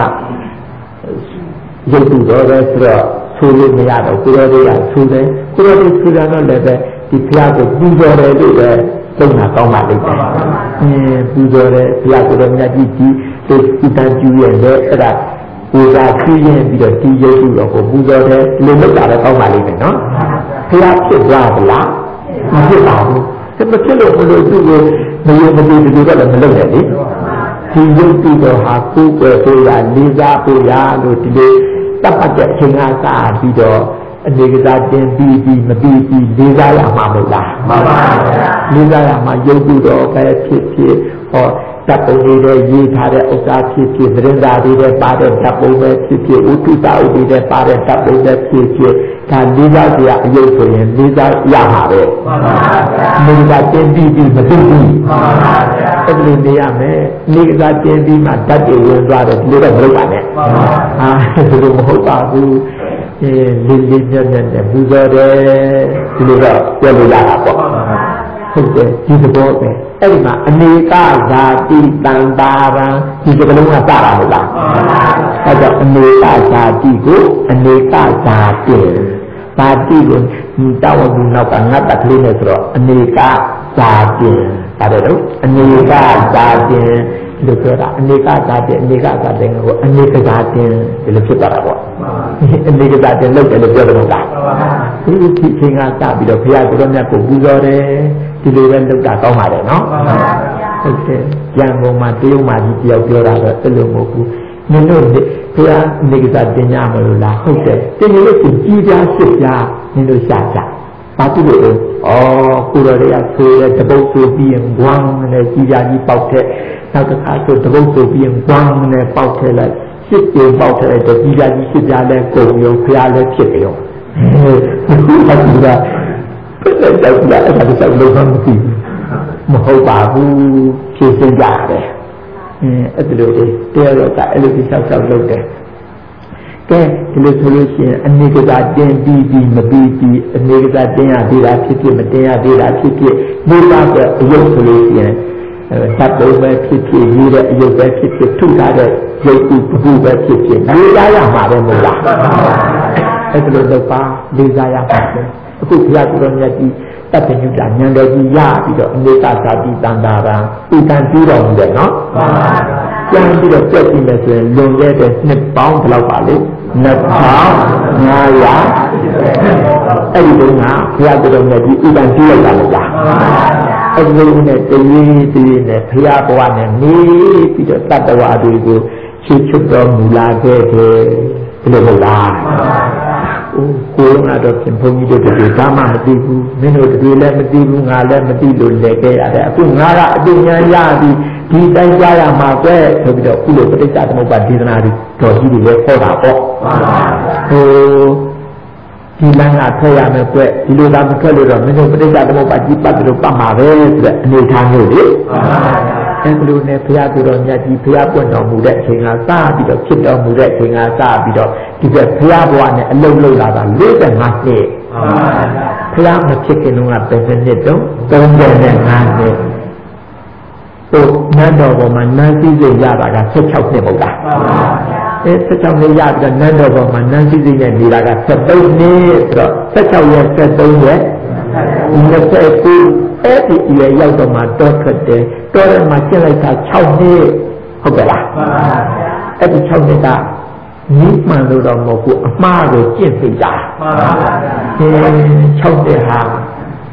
A: ရုပ်တုတော်ပဲဆိုတော့ဆိုလို့မရတော့ကိုယ်တော်တွေကဆိုတယ်ကိုယ်တော်တွေဆိုတော့လည်းပဲဒီဖျားကိုပူဇော်တယ်လို့ပဲသုံးတာကောင်းပါလိမ့်မယ်အင်းပူဇော်တယ်ဖျားကိုယ်တော်မြတ်ကြီးဒီဒီတန်ကျူရဲ့လည်းအဲ့ဒါပူဇာခင်းရင်ပြီးတော့ဒီရုပ်တုတော်ကိုပူဇော်တယ်လို့လုပ်တာလည်းကောင်းပါလိမ့်မယ်နော်ဖျားဖြစ်သွားသလားမဖြစ်ပါဘူးဒါမဖြစ်လို့ဘလို့သူ့ကိုမယုံမကြည်ဘူးတော့လည်းမလုပ်နဲ့လေဒီရုပ်တုတော်ဟာကိုယ်ပဲကိုယ်ရလေးစားကိုရလို့ဒီလိုတပ်ပတ်တဲ့အချိန်ကစပြီးတော့အနေကစားတင်ပြီးပြီးမပြီးပြီးလေးစားရမှာမဟုတ်လားမှန်ပါဗျာလေးစားရမှာရုပ်တုတော်ပဲဖြစ်ဖြစ်ဟောတပ်ပုံလေးတွေရေးထားတဲ့ဥစ္စာဖြစ်ဖြစ်သတင်းစာတွေနဲ့ပါတဲ့တပ်ပုံပဲဖြစ်ဖြစ်ဥတုတာဥတွေနဲ့ပါတဲ့တပ်ပုံပဲဖြစ်ဖြစ်ဒါလေးစားစရာအယုတ်ဆိုရင်လေးစားရမှာပဲမှန်ပါဗျာအနေကစားတင်ပြီးပြီးမပြီးပြီးမှန်ပါဗျာအဲ့ဒီနေရမယ်အနေကစားတင်ပြီးမှဓာတ်တွေဝင်သွားတယ်ဒီလိုတော့မလုပ်ပါနဲ့မှန်ပါဟာဒီလိုမဟုတ်ပါဘူးအဲလေးလေးမြတ်မြတ်နဲ့ပူဇော်တယ်ဒီလိုတော့ပြောလို့ရတာပေါ့ဟုတ်တယ်ဒီသဘောပဲအဲ့ဒီမှာအနေကဇာတိတန်တာရံဒီကလုံးကစတာမဟုတ်လားအဲ့တော့အနေကဇာတိကိုအနေကဇာတိဇာတိကိုတောင်းဘူးနောက်ကငတ်တကလေးနဲ့ဆိုတော့အနေကဇာတိပါတယ်တော့အနေကဇာတိလို့ပြောတာအနေကဇာတိအနေကဇာတိကိုအနေကဇာတိဒီလိုဖြစ်သွားတာပေါ့အနေကဇာတိလို့တယ်လို့ပြောတယ်မဟုတ်လားဒီဒီချင်းကစပြီးတော့ဘုရားကိုယ်တော်မြတ်ကိုပူဇော်တယ်ဒီလိုပဲလုပ်တာကောင်းပါတယ်နော်ဟုတ်ကဲ့ကြံကုန်မှာတရုတ်မှာဒီတယောက်ပြောတာတော့အဲ့လိုမဟုတ်ဘူးမင်းတို့ဘုရားနေကစားတင်ကြမလို့လားဟုတ်တယ်တင်လို့ရှိရင်ကြီးပြားစစ်ပြားမင်းတို့ရှာကြဘာဖြစ်လို့လဲဩကိုတော်တွေကဆိုတဲ့တပုတ်ဆိုပြီးရင်ဝမ်းနဲ့ကြီးပြားကြီးပေါက်တဲ့နောက်တစ်ခါဆိုတပုတ်ဆိုပြီးရင်ဝမ်းနဲ့ပေါက်ထဲလိုက်စစ်ပြေပေါက်ထဲလိုက်ကြီးပြားကြီးစစ်ပြားလဲကုန်ရောဘုရားလည်းဖြစ်တယ်ရောဟုတ်ကဲ့ဒါလည်းကြောက်ကြအဲ့ဒါကြောက်လို့မသိဘူးမဟုတ်ပါဘူးဖြည့်စင်ကြတယ်အင်းအဲ့ဒီလိုတရားတော်ကအဲ့လိုဒီဆောက်ဆောက်လုပ်တယ်ကဲဒီလိုဆိုလို့ရှိရင်အနေကစားတင်ပြီးပြီးမပြီးပြီးအနေကစားတင်ရသေးတာဖြစ်ဖြစ်မတင်ရသေးတာဖြစ်ဖြစ်ဒီပါကအယုတ်ဆိုလို့ရှိရင်ဓာတ်ပုံပဲဖြစ်ဖြစ်ရေးတဲ့အယုတ်ပဲဖြစ်ဖြစ်ထုထားတဲ့ရုပ်တုပုပဲဖြစ်ဖြစ်လေးစားရမှာပဲမဟုတ်လားအဲ့ဒီလိုလုပ်ပါလေးစားရမှာပဲအခုဘုရားကိုယ်တော်မြတ်ကြီးတပ္ပညုတာဉာဏ်တော်ကြီးရပြီးတော့အနေကသာတိတန်တာရံဥတန်ပြီးတော်မူတယ်နော်မှန်ပါဗျာကျန်ပြီးတော့ပြည့်စုံမယ်ဆိုရင်လွန်ခဲ့တဲ့နှစ်ပေါင်းဘယ်လောက်ပါလဲနှစ်ထောင်ငါးရာအဲ့ဒီတုန်းကဘုရားကိုယ်တော်မြတ်ကြီးဥတန်ပြီးလိုက်တာလေဗျာမှန်ပါဗျာအဲ့ဒီလိုနဲ့တည်တည်နဲ့ဘုရားဘဝနဲ့နေပြီးတော့တတ္တဝါတွေကိုချစ်ချွတ်တော်မူလာခဲ့တယ်ဒီလိုဟုတ်လားမှန်ပါဗျာကိုယ်ကတော့ပြင်ဘုန်းကြီးတို့တွေဒါမှမသိဘူးမင်းတို့တွေလည်းမသိဘူးငါလည်းမသိလို့လည်းခဲ့ရတယ်အခုငါကအသိဉာဏ်ရပြီးဒီတိုင်းကြားရမှာပဲဆိုပြီးတော့ခုလိုပဋိစ္စသမုပ္ပါဒေသနာတွေတော်ကြီးတွေလည်းခေါ်တာပေါ့ဟိုဒီလမ်းကထွက်ရမယ်ကွဒီလိုသာမထွက်လို့တော့မင်းတို့ပဋိစ္စသမုပ္ပါကြီးပတ်လို့ပတ်မှာပဲဆိုတဲ့အနေထားမျိုးလေအဲ့လိုနဲ့ဘုရားကိုယ်တော်မြတ်ကြီးဘုရားပွင့်တော်မူတဲ့အချိန်ကစပြီးတော့ဖြစ်တော်မူတဲ့အချိန်ကစပြီးတော့ဒီကဘုရားဘဝနဲ့အလုံးလုံးလာတာလေးဆယ်ငါးနှစ်ဘုရားမဖြစ်ခင်တုန်းကဘယ်နှစ်တုန်းသုံးဆယ်ငါးနှစ်ဟိုနတ်တော်ပေါ်မှာနန်းစည်းစိမ်ရတာကဆယ်၆နှစ်မဟုတ်လားအဲဆယ်၆နှစ်ရပြီးတော့နတ်တော်ပေါ်မှာနန်းစည်းစိမ်နဲ့နေတာကဆယ်သုံးနှစ်ဆိုတော့ဆယ်၆ရက်ဆယ်သုံးရက်နှစ်ဆယ်ကိုအဲ့ဒီအရွယ်ရောက်တော့မှတောထွက်တယ်တောထဲမှာကျင့်လိုက်တာ၆နှစ်ဟုတ်ကဲ့လားအဲ့ဒီ၆နှစ်ကနိမှန်လို့တော့မဟုတ်ဘူးအမှားကိုကျင့်သိတာမှန်ပါဗျာအဲ၆နှစ်ဟာ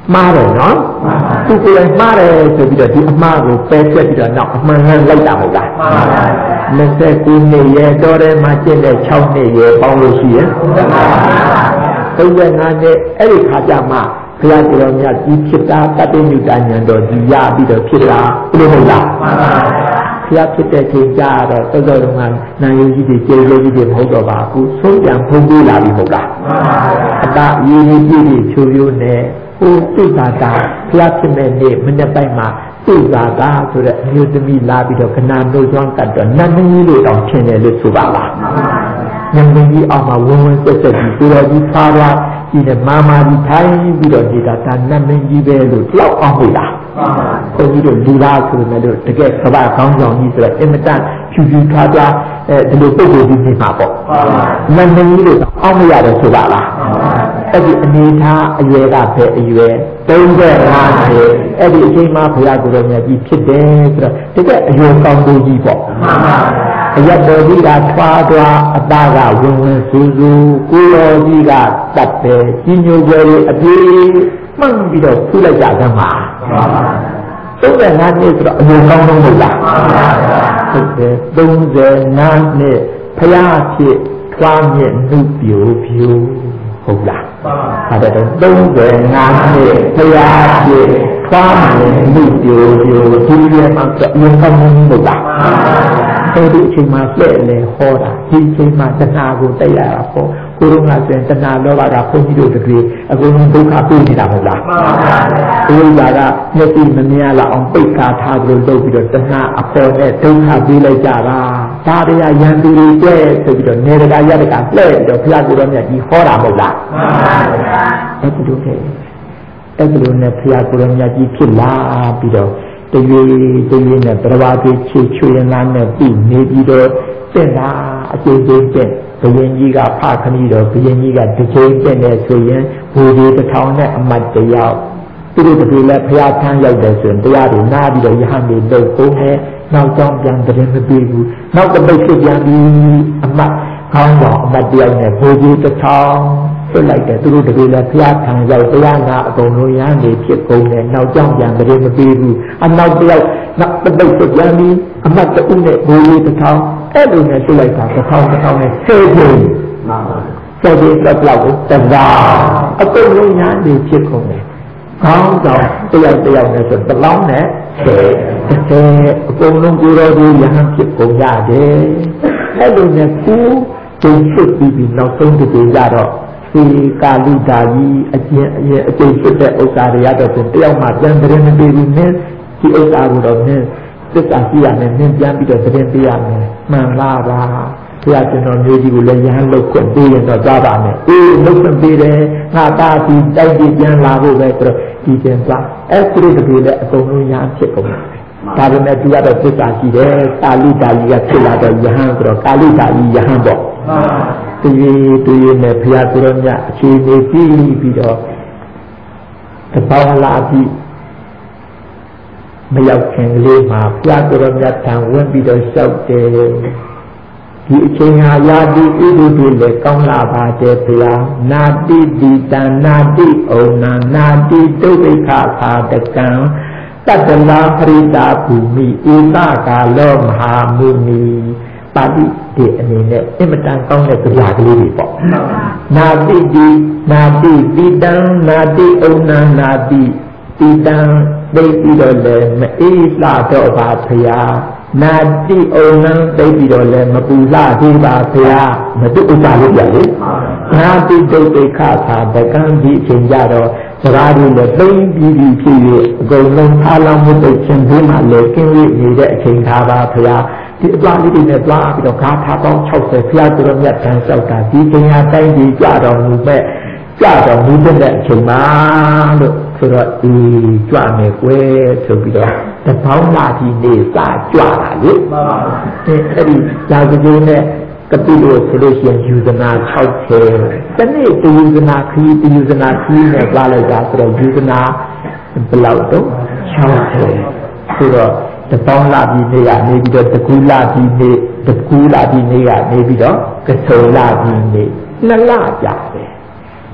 A: မှားတယ်နော်သူကိုယ်တိုင်မှားတယ်ဆိုပြီးတော့ဒီအမှားကိုပယ်ပြတ်ပြီးတော့နောက်အမှန်ကန်လိုက်တာဟုတ်လားလက်ဆက်ကူနှစ်ရဲ့တော်ထဲမှာကျင့်တဲ့၆နှစ်ရဲ့ပေါင်းလို့ရှိရင်သုံး၅နှစ်အဲ့ဒီခါကျမှဘုရားကိုယ်တော်မြတ်ကြီးဖြစ်တာတတ္တိမြုတဉာဏ်တော်ကြီးရပြီးတော့ဖြစ်တာဘယ်လိုဟုတ်လားဘုရားဖြစ်တဲ့ချိန်ကျတော့တော်တော်ကနာယုကြီးတွေကျေရုပ်ကြီးတွေမဟုတ်တော့ပါဘူးဆုံးပြန်ဖုံးပြလာပြီဟုတ်လားအတာအရေးကြီးပြည့်ချိုးရိုးနဲ့ဟိုသိတာတာဘုရားဖြစ်တဲ့နေ့မနေ့ပိုင်းမှာသိတာတာဆိုတဲ့အမျိုးသမီးလာပြီးတော့ခဏတို့ကျွမ်းကတ်တော့နတ်မင်းကြီးလို့တောင်ထင်တယ်လို့ဆိုပါလားနတ်မင်းကြီးအောင်မှာဝင်းဝင်းဆက်ဆက်ပြီးကိုတော်ကြီးဖားသွားဒီနဲ့မာမာကြီးထိုင်ပြီးတော့နေတာဒါနတ်မင်းကြီးပဲလို့တယောက်အောင်ပြီလားဘုန်းကြီးတို့လူသားဆိုနေလို့တကယ်ကဘာကောင်းဆောင်ကြီးဆိုတော့အင်မတန်ဖြူဖြူထားထားအဲဒီလိုပုံကိုပြီးနေမှာပေါ့နတ်မင်းကြီးလို့အောင်မရတယ်ဆိုပါလားအဲ့ဒီအနေထားအရွယ်ကပဲအရွယ်သုံးဆယ်၅နှစ်အဲ့ဒီအချိန်မှာဘုရားကိုယ်တော်မြတ်ကြီးဖြစ်တယ်ဆိုတော့တကယ်အရွယ်ကောင်းသူကြီးပေါ့အရတော်ကြီးကထွားသွားအသားကဝင်ဝင်စူးစူးကိုတော်ကြီးကတတ်တယ်ကြီးညိုကြရဲ့အပြေးမှန်ပြီးတော့ထူလိုက်ကြသမှာသုံးဆယ်၅နှစ်ဆိုတော့အရွယ်ကောင်းဆုံးလို့လားဟုတ်တယ်သုံးဆယ်၅နှစ်ဘုရားဖြစ်ထွားမြင့်နှုတ်ပြိုပြိုဟုတ်လားအဲ့ဒါတော့သုံးဆယ်၅နှစ်ဘုရားဖြစ်ထွားမြင့်နှုတ်ပြိုပြိုဒီလိုမှဆိုအရွယ်ကောင်းဆုံးလို့လားအဲ့ဒီအချိန်မှာပြည့်လေဟောတာဒီအချိန်မှာတဏှာကိုတိုက်ရတာပေါ့ကိုရုံးကဆိုရင်တဏှာလောဘကဘုန်းကြီးတို့တကယ်အကုန်လုံးဒုက္ခပြေးနေတာမဟုတ်လားမှန်ပါဗျာဒီဥစ္စာကမျက်စိမမြင်လောက်အောင်ပိတ်ခါထားပြီးလုပ်ပြီးတော့တဏှာအပေါ်နဲ့ဒုက္ခပြေးလိုက်ကြတာဒါတွေကရန်သူတွေကျဲဆိုပြီးတော့နေတကာရတကာလှဲ့ပြီးတော့ဘုရားကိုယ်တော်မြတ်ကြီးဟောတာမဟုတ်လားမှန်ပါဗျာအဲ့ဒီလိုခဲ့အဲ့ဒီလိုနဲ့ဘုရားကိုယ်တော်မြတ်ကြီးဖြစ်လာပြီးတော့တရွေတရွေနဲ့ပြဘာပြေချေချွေလာနဲ့ပြီးနေပြီးတော့တက်တာအကျဉ်းချင်းတက်ဘုရင်ကြီးကဖခဏီတော်ဘုရင်ကြီးကတစ်ချိန်တက်နေဆိုရင်ဘူဒီတစ်ထောင်နဲ့အမတ်တယောက်သူတို့တပည့်လည်းဘုရားထမ်းရောက်တယ်ဆိုရင်တရားတွေနားပြီးတော့ယဟန်တွေလုပ်ကုန်တယ်နောက်ကြောင်းပြန်တရင်မပြေဘူးနောက်တစ်ပိတ်ဖြစ်ပြန်ပြီးအမတ်ခေါင်းဆောင်အမတ်တယောက်နဲ့ဘူဒီတစ်ထောင်ဆွလိုက်တယ်သူတို့တပည့်လည်းဘုရားထမ်းရောက်တရားနာအကုန်လုံးရဟန်းတွေဖြစ်ကုန်တယ်နောက်ကြောင်းပြန်တရင်မပြေဘူးအနောက်တယောက်နောက်တစ်ပိတ်ဖြစ်ပြန်ပြီးအမတ်တဦးနဲ့ဘူဒီတစ်ထောင်အဲ့လိုနဲ့ဆွလိုက်တာတစ်ထောင်တစ်ထောင်နဲ့ဆယ်ချိန်ဆယ်ချိန်လောက်လောက်ကိုတစားအကုန်လုံးရဟန်းတွေဖြစ်ကုန်တယ်ကောင်းတော့တယောက်တယောက်နဲ့ဆိုတလောင်းနဲ့ဆယ်ဆယ်အကုန်လုံးကိုတော်ဒီရဟန်းဖြစ်ကုန်ရတယ်အဲ့လိုနဲ့ကိုကျုံဖြစ်ပြီးပြီးနောက်ဆုံးတစ်ချိန်ကြတော့ဒီကာလိတာကြီးအကျင့်အရင်အကျင့်ဖြစ်တဲ့ဥစ္စာတွေရတော့တယောက်မှပြန်တရင်မပြေဘူးနဲ့ဒီဥစ္စာကိုတော့နင်းသစ္စာကြည့်ရမယ်နင်းပြန်ပြီးတော့တရင်ပေးရမယ်မှန်လားပါဘုရားကျွန်တော်မျိုးကြီးကိုလည်းရဟန်းလုပ်ခွင့်ပေးရင်တော့ကြားပါမယ်အေးလုပ်ခွင့်ပေးတယ်ငါသားဒီတိုက်ပြီးပြန်လာဖို့ပဲဆိုတော့ဒီကျင်သွားအဲ့ဒီတည်းလည်းအကုန်လုံးရဟန်းဖြစ်ကုန်တယ်ဒါပေမဲ့သူကတော့သစ္စာကြည့်တယ်ကာလိတာကြီးကဖြစ်လာတော့ယဟန်ဆိုတော့ကာလိတာကြီးယဟန်ပေါ့သူရေးသူရေးနဲ့ဘုရားသူတော်မြတ်အခြေအနေပြီးပြီးတော့တပေါင်းလာပြီးမရောက်ခင်ကလေးမှာဘုရားသူတော်မြတ်ထံဝင်ပြီးတော့လျှောက်တယ်ဒီအချိန်ဟာယာတိဣတိတိလေကောင်းလာပါတယ်ဘုရားနာတိတိတံနာတိဩနာနာတိဒုဗ္ဗိခခာတကံတတ္တလာပရိတာဘူမိဧတကာလောမဟာမုနီပါဠိဒီအနေနဲ့အင်မတန်ကောင်းတဲ့ကြာကလေးတွေပေါ့နာတိတိနာတိတိတံနာတိဩနာနာတိတိတံသိပြီးတော့လည်းမအေးလှတော့ပါဘုရားနာတိဩနံသိပြီးတော့လည်းမပူလှသေးပါဘုရားမတုဥစ္စာလို့ပြလေနာတိဒုတိခသာတကံဒီအချိန်ကြတော့စကားတွေလည်းသိပြီးပြီးဖြစ်၍အကုန်လုံးအားလုံးမှုသိချင်းဒီမှာလည်းကင်းရနေတဲ့အချိန်သာပါဘုရားဒီအသွားလေးတွေနဲ့သွားပြီးတော့ဂါထာပေါင်း၆၀ဘုရားသူတော်မြတ်တန်လျှောက်တာဒီချိန်ဟာတိုင်းပြည်ကြတော်မူမဲ့ကြတော်မူတဲ့အချိန်မှာလို့ဆိုတော့ဒီကြွမယ်ကွယ်ဆိုပြီးတော့တပေါင်းလာကြီးနေစာကြွတာလေမှန်ပါဘူးအဲ့ဒီဇာတိကျင်းနဲ့ကတိလို့ဆိုလို့ရှိရင်ယူဇနာ၆၀တနေ့တယူဇနာခီးတယူဇနာခီးနဲ့ပါလိုက်တာဆိုတော့ယူဇနာဘယ်လောက်တော့၆၀ဆိုတော့တပေါင်းလာကြီးနေကနေပြီးတော့တကူလာကြီးနေတကူလာကြီးနေကနေပြီးတော့ကဆုံလာကြီးနေနှစ်လကြာတယ်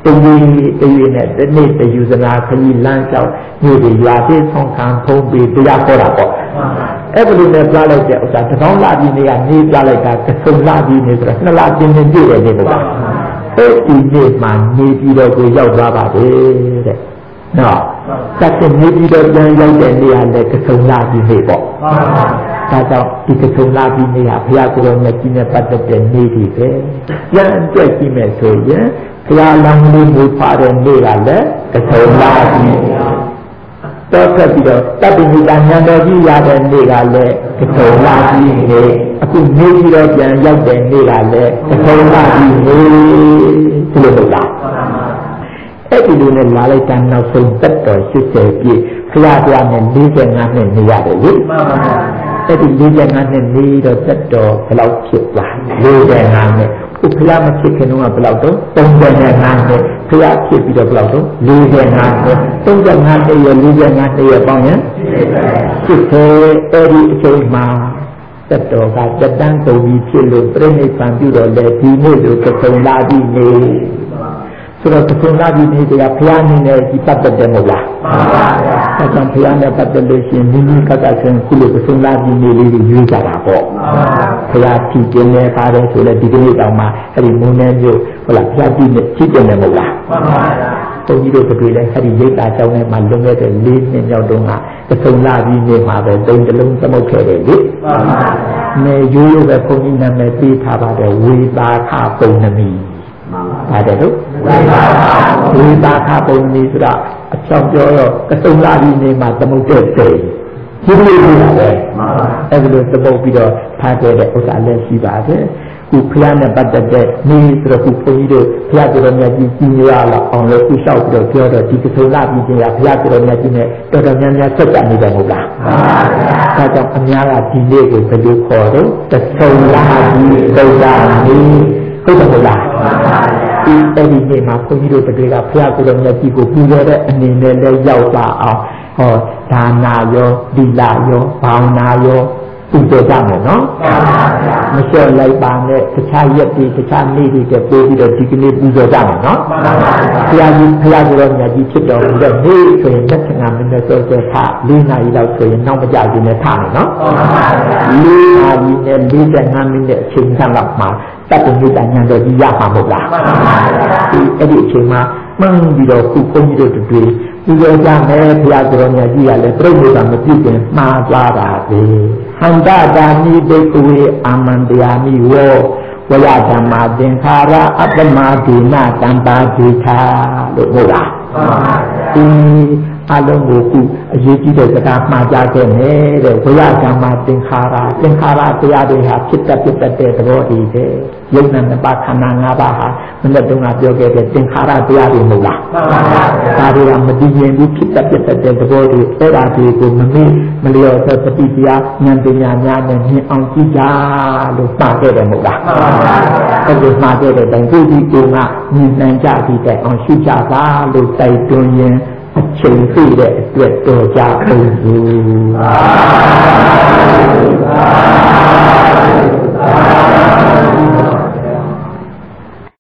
A: တည်တည်နဲ့ဒီနေ့တယူဇနာခကြီးလမ်းကြောင်းမြို့တွေရွာသေးဆောင်ခံဖုံးပြီးတရားဟောတာပေါ့အဲ့ဒီလိုနဲ့ပြလိုက်တဲ့ဥစ္စာတစ်ပေါင်းလာပြီးနေကနေပြလိုက်တာတစ်စုံလာပြီးနေဆိုတော့နှစ်လချင်းချင်းပြည့်တယ်နေပေါ့အဲ့ဒီနေ့မှနေပြီးတော့ကိုရောက်သွားပါတယ်တဲ့နော်တက်တဲ့နေပြီးတော့ပြန်ရောက်တဲ့နေရာနဲ့တစ်စုံလာပြီးနေပေါ့ဒါကြောင့်ဒီကဆုံလာပြီးနေရဘုရားကိုယ်တော်မြတ်ကြီးနဲ့ပတ်သက်တဲ့နေ့ဒီပဲပြန်ကြည့်ကြည့်မယ်ဆိုရင်ဘုရားလောင်းလေးကိုဖားတဲ့နေ့ကလည်းကဆုံလာပြီးတော့ဆက်ပြီးတော့တပ္ပိဋကဉာဏ်တော်ကြီးရတဲ့နေ့ကလည်းကဆုံလာပြီးနေအခုနေပြီးတော့ပြန်ရောက်တဲ့နေ့ကလည်းကဆုံလာပြီးနေဒီလိုလုပ်တာအဲ့ဒီလိုနဲ့လာလိုက်တဲ့နောက်ဆုံးသက်တော်ရှစ်ဆယ်ပြည့်ဘုရားတရားနဲ့၄၅နှစ်နေရတယ်လေအဲ့ဒီ၄၅နှစ်နေတော့သက်တော်ဘယ်လောက်ဖြစ်သွား၄၅နှစ်ခုဘုရားမဖြစ်ခင်တော့ဘယ်လောက်တော့၃၅နှစ်ဘုရားဖြစ်ပြီးတော့ဘယ်လောက်တော့၄၅နှစ်၃၅နှစ်ရ၄၅နှစ်ရပေါင်းရင်ဖြစ်တယ်အဲ့ဒီအချိန်မှာသက်တော်ကတက်တန်းကုန်ပြီးဖြစ်လို့ပြိဋိဘံပြုတော့လေဒီနေ့လိုသုံးလာပြီးနေဆိုတော့သုံးလာပြီးနေကြဘုရားနေနဲ့ဒီပတ်သက်တယ်မဟုတ်လားမှန်ပါဗျာအဲကြောင့်ဘုရားနဲ့ပတ်သက်လို့ရှိရင်မိမိကကဆင်းခုလိုသုံးလာပြီးနေလေးတွေရွေးကြတာပေါ့မှန်ပါဘုရားကြည့်ကျင်နေပါတယ်ဆိုလဲဒီကနေ့တောင်မှအဲ့ဒီမုန်းနေမျိုးဟုတ်လားဘုရားကြည့်နေကြည့်တယ်မဟုတ်လားမှန်ပါဗျာဘုန်းကြီးတို့တပည့်လည်းအဲ့ဒီရိတ်တာကြောင်းထဲမှာလွန်ခဲ့တဲ့၄နှစ်မြောက်တုန်းကသုံးလာပြီးနေမှာပဲတုံးတလုံးသမုတ်ခဲ့တယ်လေမှန်ပါဗျာနေရိုးရိုးပဲဘုန်းကြီးနာမည်ပေးထားပါတယ်ဝေပါခပုံနမီပါတယ်လို့ဝိပါခဝိပါခပုံနည်းဆိုတာအချောင်းပြောတော့ကစုံလာပြီးနေမှာသမုတ်တဲ့စိတ်ဒီလိုလိုပါပဲအဲ့ဒီလိုသမုတ်ပြီးတော့ဖားခဲ့တဲ့ဥစ္စာလည်းရှိပါတယ်ခုဖျားနဲ့ပတ်သက်တဲ့နေဆိုတော့ခုဘုန်းကြီးတို့ဖျားတော်မြတ်ကြီးကြီးရလာအောင်လို့ခုလျှောက်ပြီးတော့ပြောတော့ဒီကစုံလာပြီးခြင်းရဖျားတော်မြတ်ကြီးနဲ့တော်တော်များများဆက်ကြနေတယ်မဟုတ်လားမှန်ပါဗျာဒါကြောင့်အများကဒီနေ့ကိုဘယ်လိုခေါ်တော့ကစုံလာပြီးသုဒ္ဓနေဟုတ်တယ်မဟုတ်လားမှန်ပါဗျာဒီအဲ့ဒီနေ့မှာဘုန်းကြီးတို့တပည့်ကဘုရားကိုယ်တော်မြတ်ကြီးကိုပူဇော်တဲ့အနေနဲ့လည်းရောက်လာအောင်ဟောဒါနာရောဒီလာရောဘာဝနာရောပူဇော်ကြမယ်နော်မှန်ပါဗျာမလျှော့လိုက်ပါနဲ့တခြားရက်တွေတခြားနေ့တွေတပိုးပြီးတော့ဒီကနေ့ပူဇော်ကြမယ်နော်မှန်ပါဗျာဘုရားကြီးဘုရားကိုယ်တော်မြတ်ကြီးဖြစ်တော်မူတဲ့နေ့ဆိုရင်လက်ငါမင်းနဲ့စောစောထ၄နာရီလောက်ဆိုရင်နောက်မကြဘူးနဲ့ထားမယ်နော်မှန်ပါဗျာ၄နာရီနဲ့၄၅မိနစ်အချိန်ခန့်လောက်မှာတတ်တဲ့ဉာဏ်တော်ကြီးရမှာမဟုတ်လားမှန်ပါဗျာဒီအဲ့ဒီအချိန်မှာမှန်ပြီးတော့ခုဘုန်းကြီးတို့တွေ့ပူဇော်ကြမယ်ဘုရားကိုယ်တော်မြတ်ကြီးကလည်းပြိဋိဘံမပြုပြင်မှားသွားတာပဲဟန္တာတာနိဒိဋ္ဌဝေအာမန္တယာမိဝောဝရဓမ္မာသင်္ခါရအပ္ပမဒေနတံပါဒေထာလို့ဟုတ်လားမှန်ပါဗျာဒီအလုံးကိုခုအရေးကြီးတဲ့စကားမှားကြခဲ့မယ်တဲ့ဝရဓမ္မာသင်္ခါရသင်္ခါရတရားတွေဟာဖြစ်တတ်ဖြစ်တတ်တဲ့သဘောတည်းပဲယုံနာနှစ်ပါးခန္ဓာ၅ပါးဟာမနေ့တုန်းကပြောခဲ့တဲ့သင်္ခါရတရားတွေမဟုတ်လားမှန်ပါဗျာဒါတွေကမတည်ငြိမ်ဘူးဖြစ်တတ်ဖြစ်တတ်တဲ့သဘောတွေအဲ့ဒါတွေကိုမမေ့မလျော်တဲ့ပฏิတရားဉာဏ်ပညာများနဲ့မြင်အောင်ကြည့်ကြလို့မှာခဲ့တယ်မဟုတ်လားမှန်ပါဗျာအဲ့ဒီမှာခဲ့တဲ့တိုင်ကိုဒီကိုကမြင်နိုင်ကြပြီးတဲ့အောင်ရှုကြပါလို့တိုက်တွန်းရင်အချိန်ပြည့်တဲ့အတွက်တော်ကြအောင်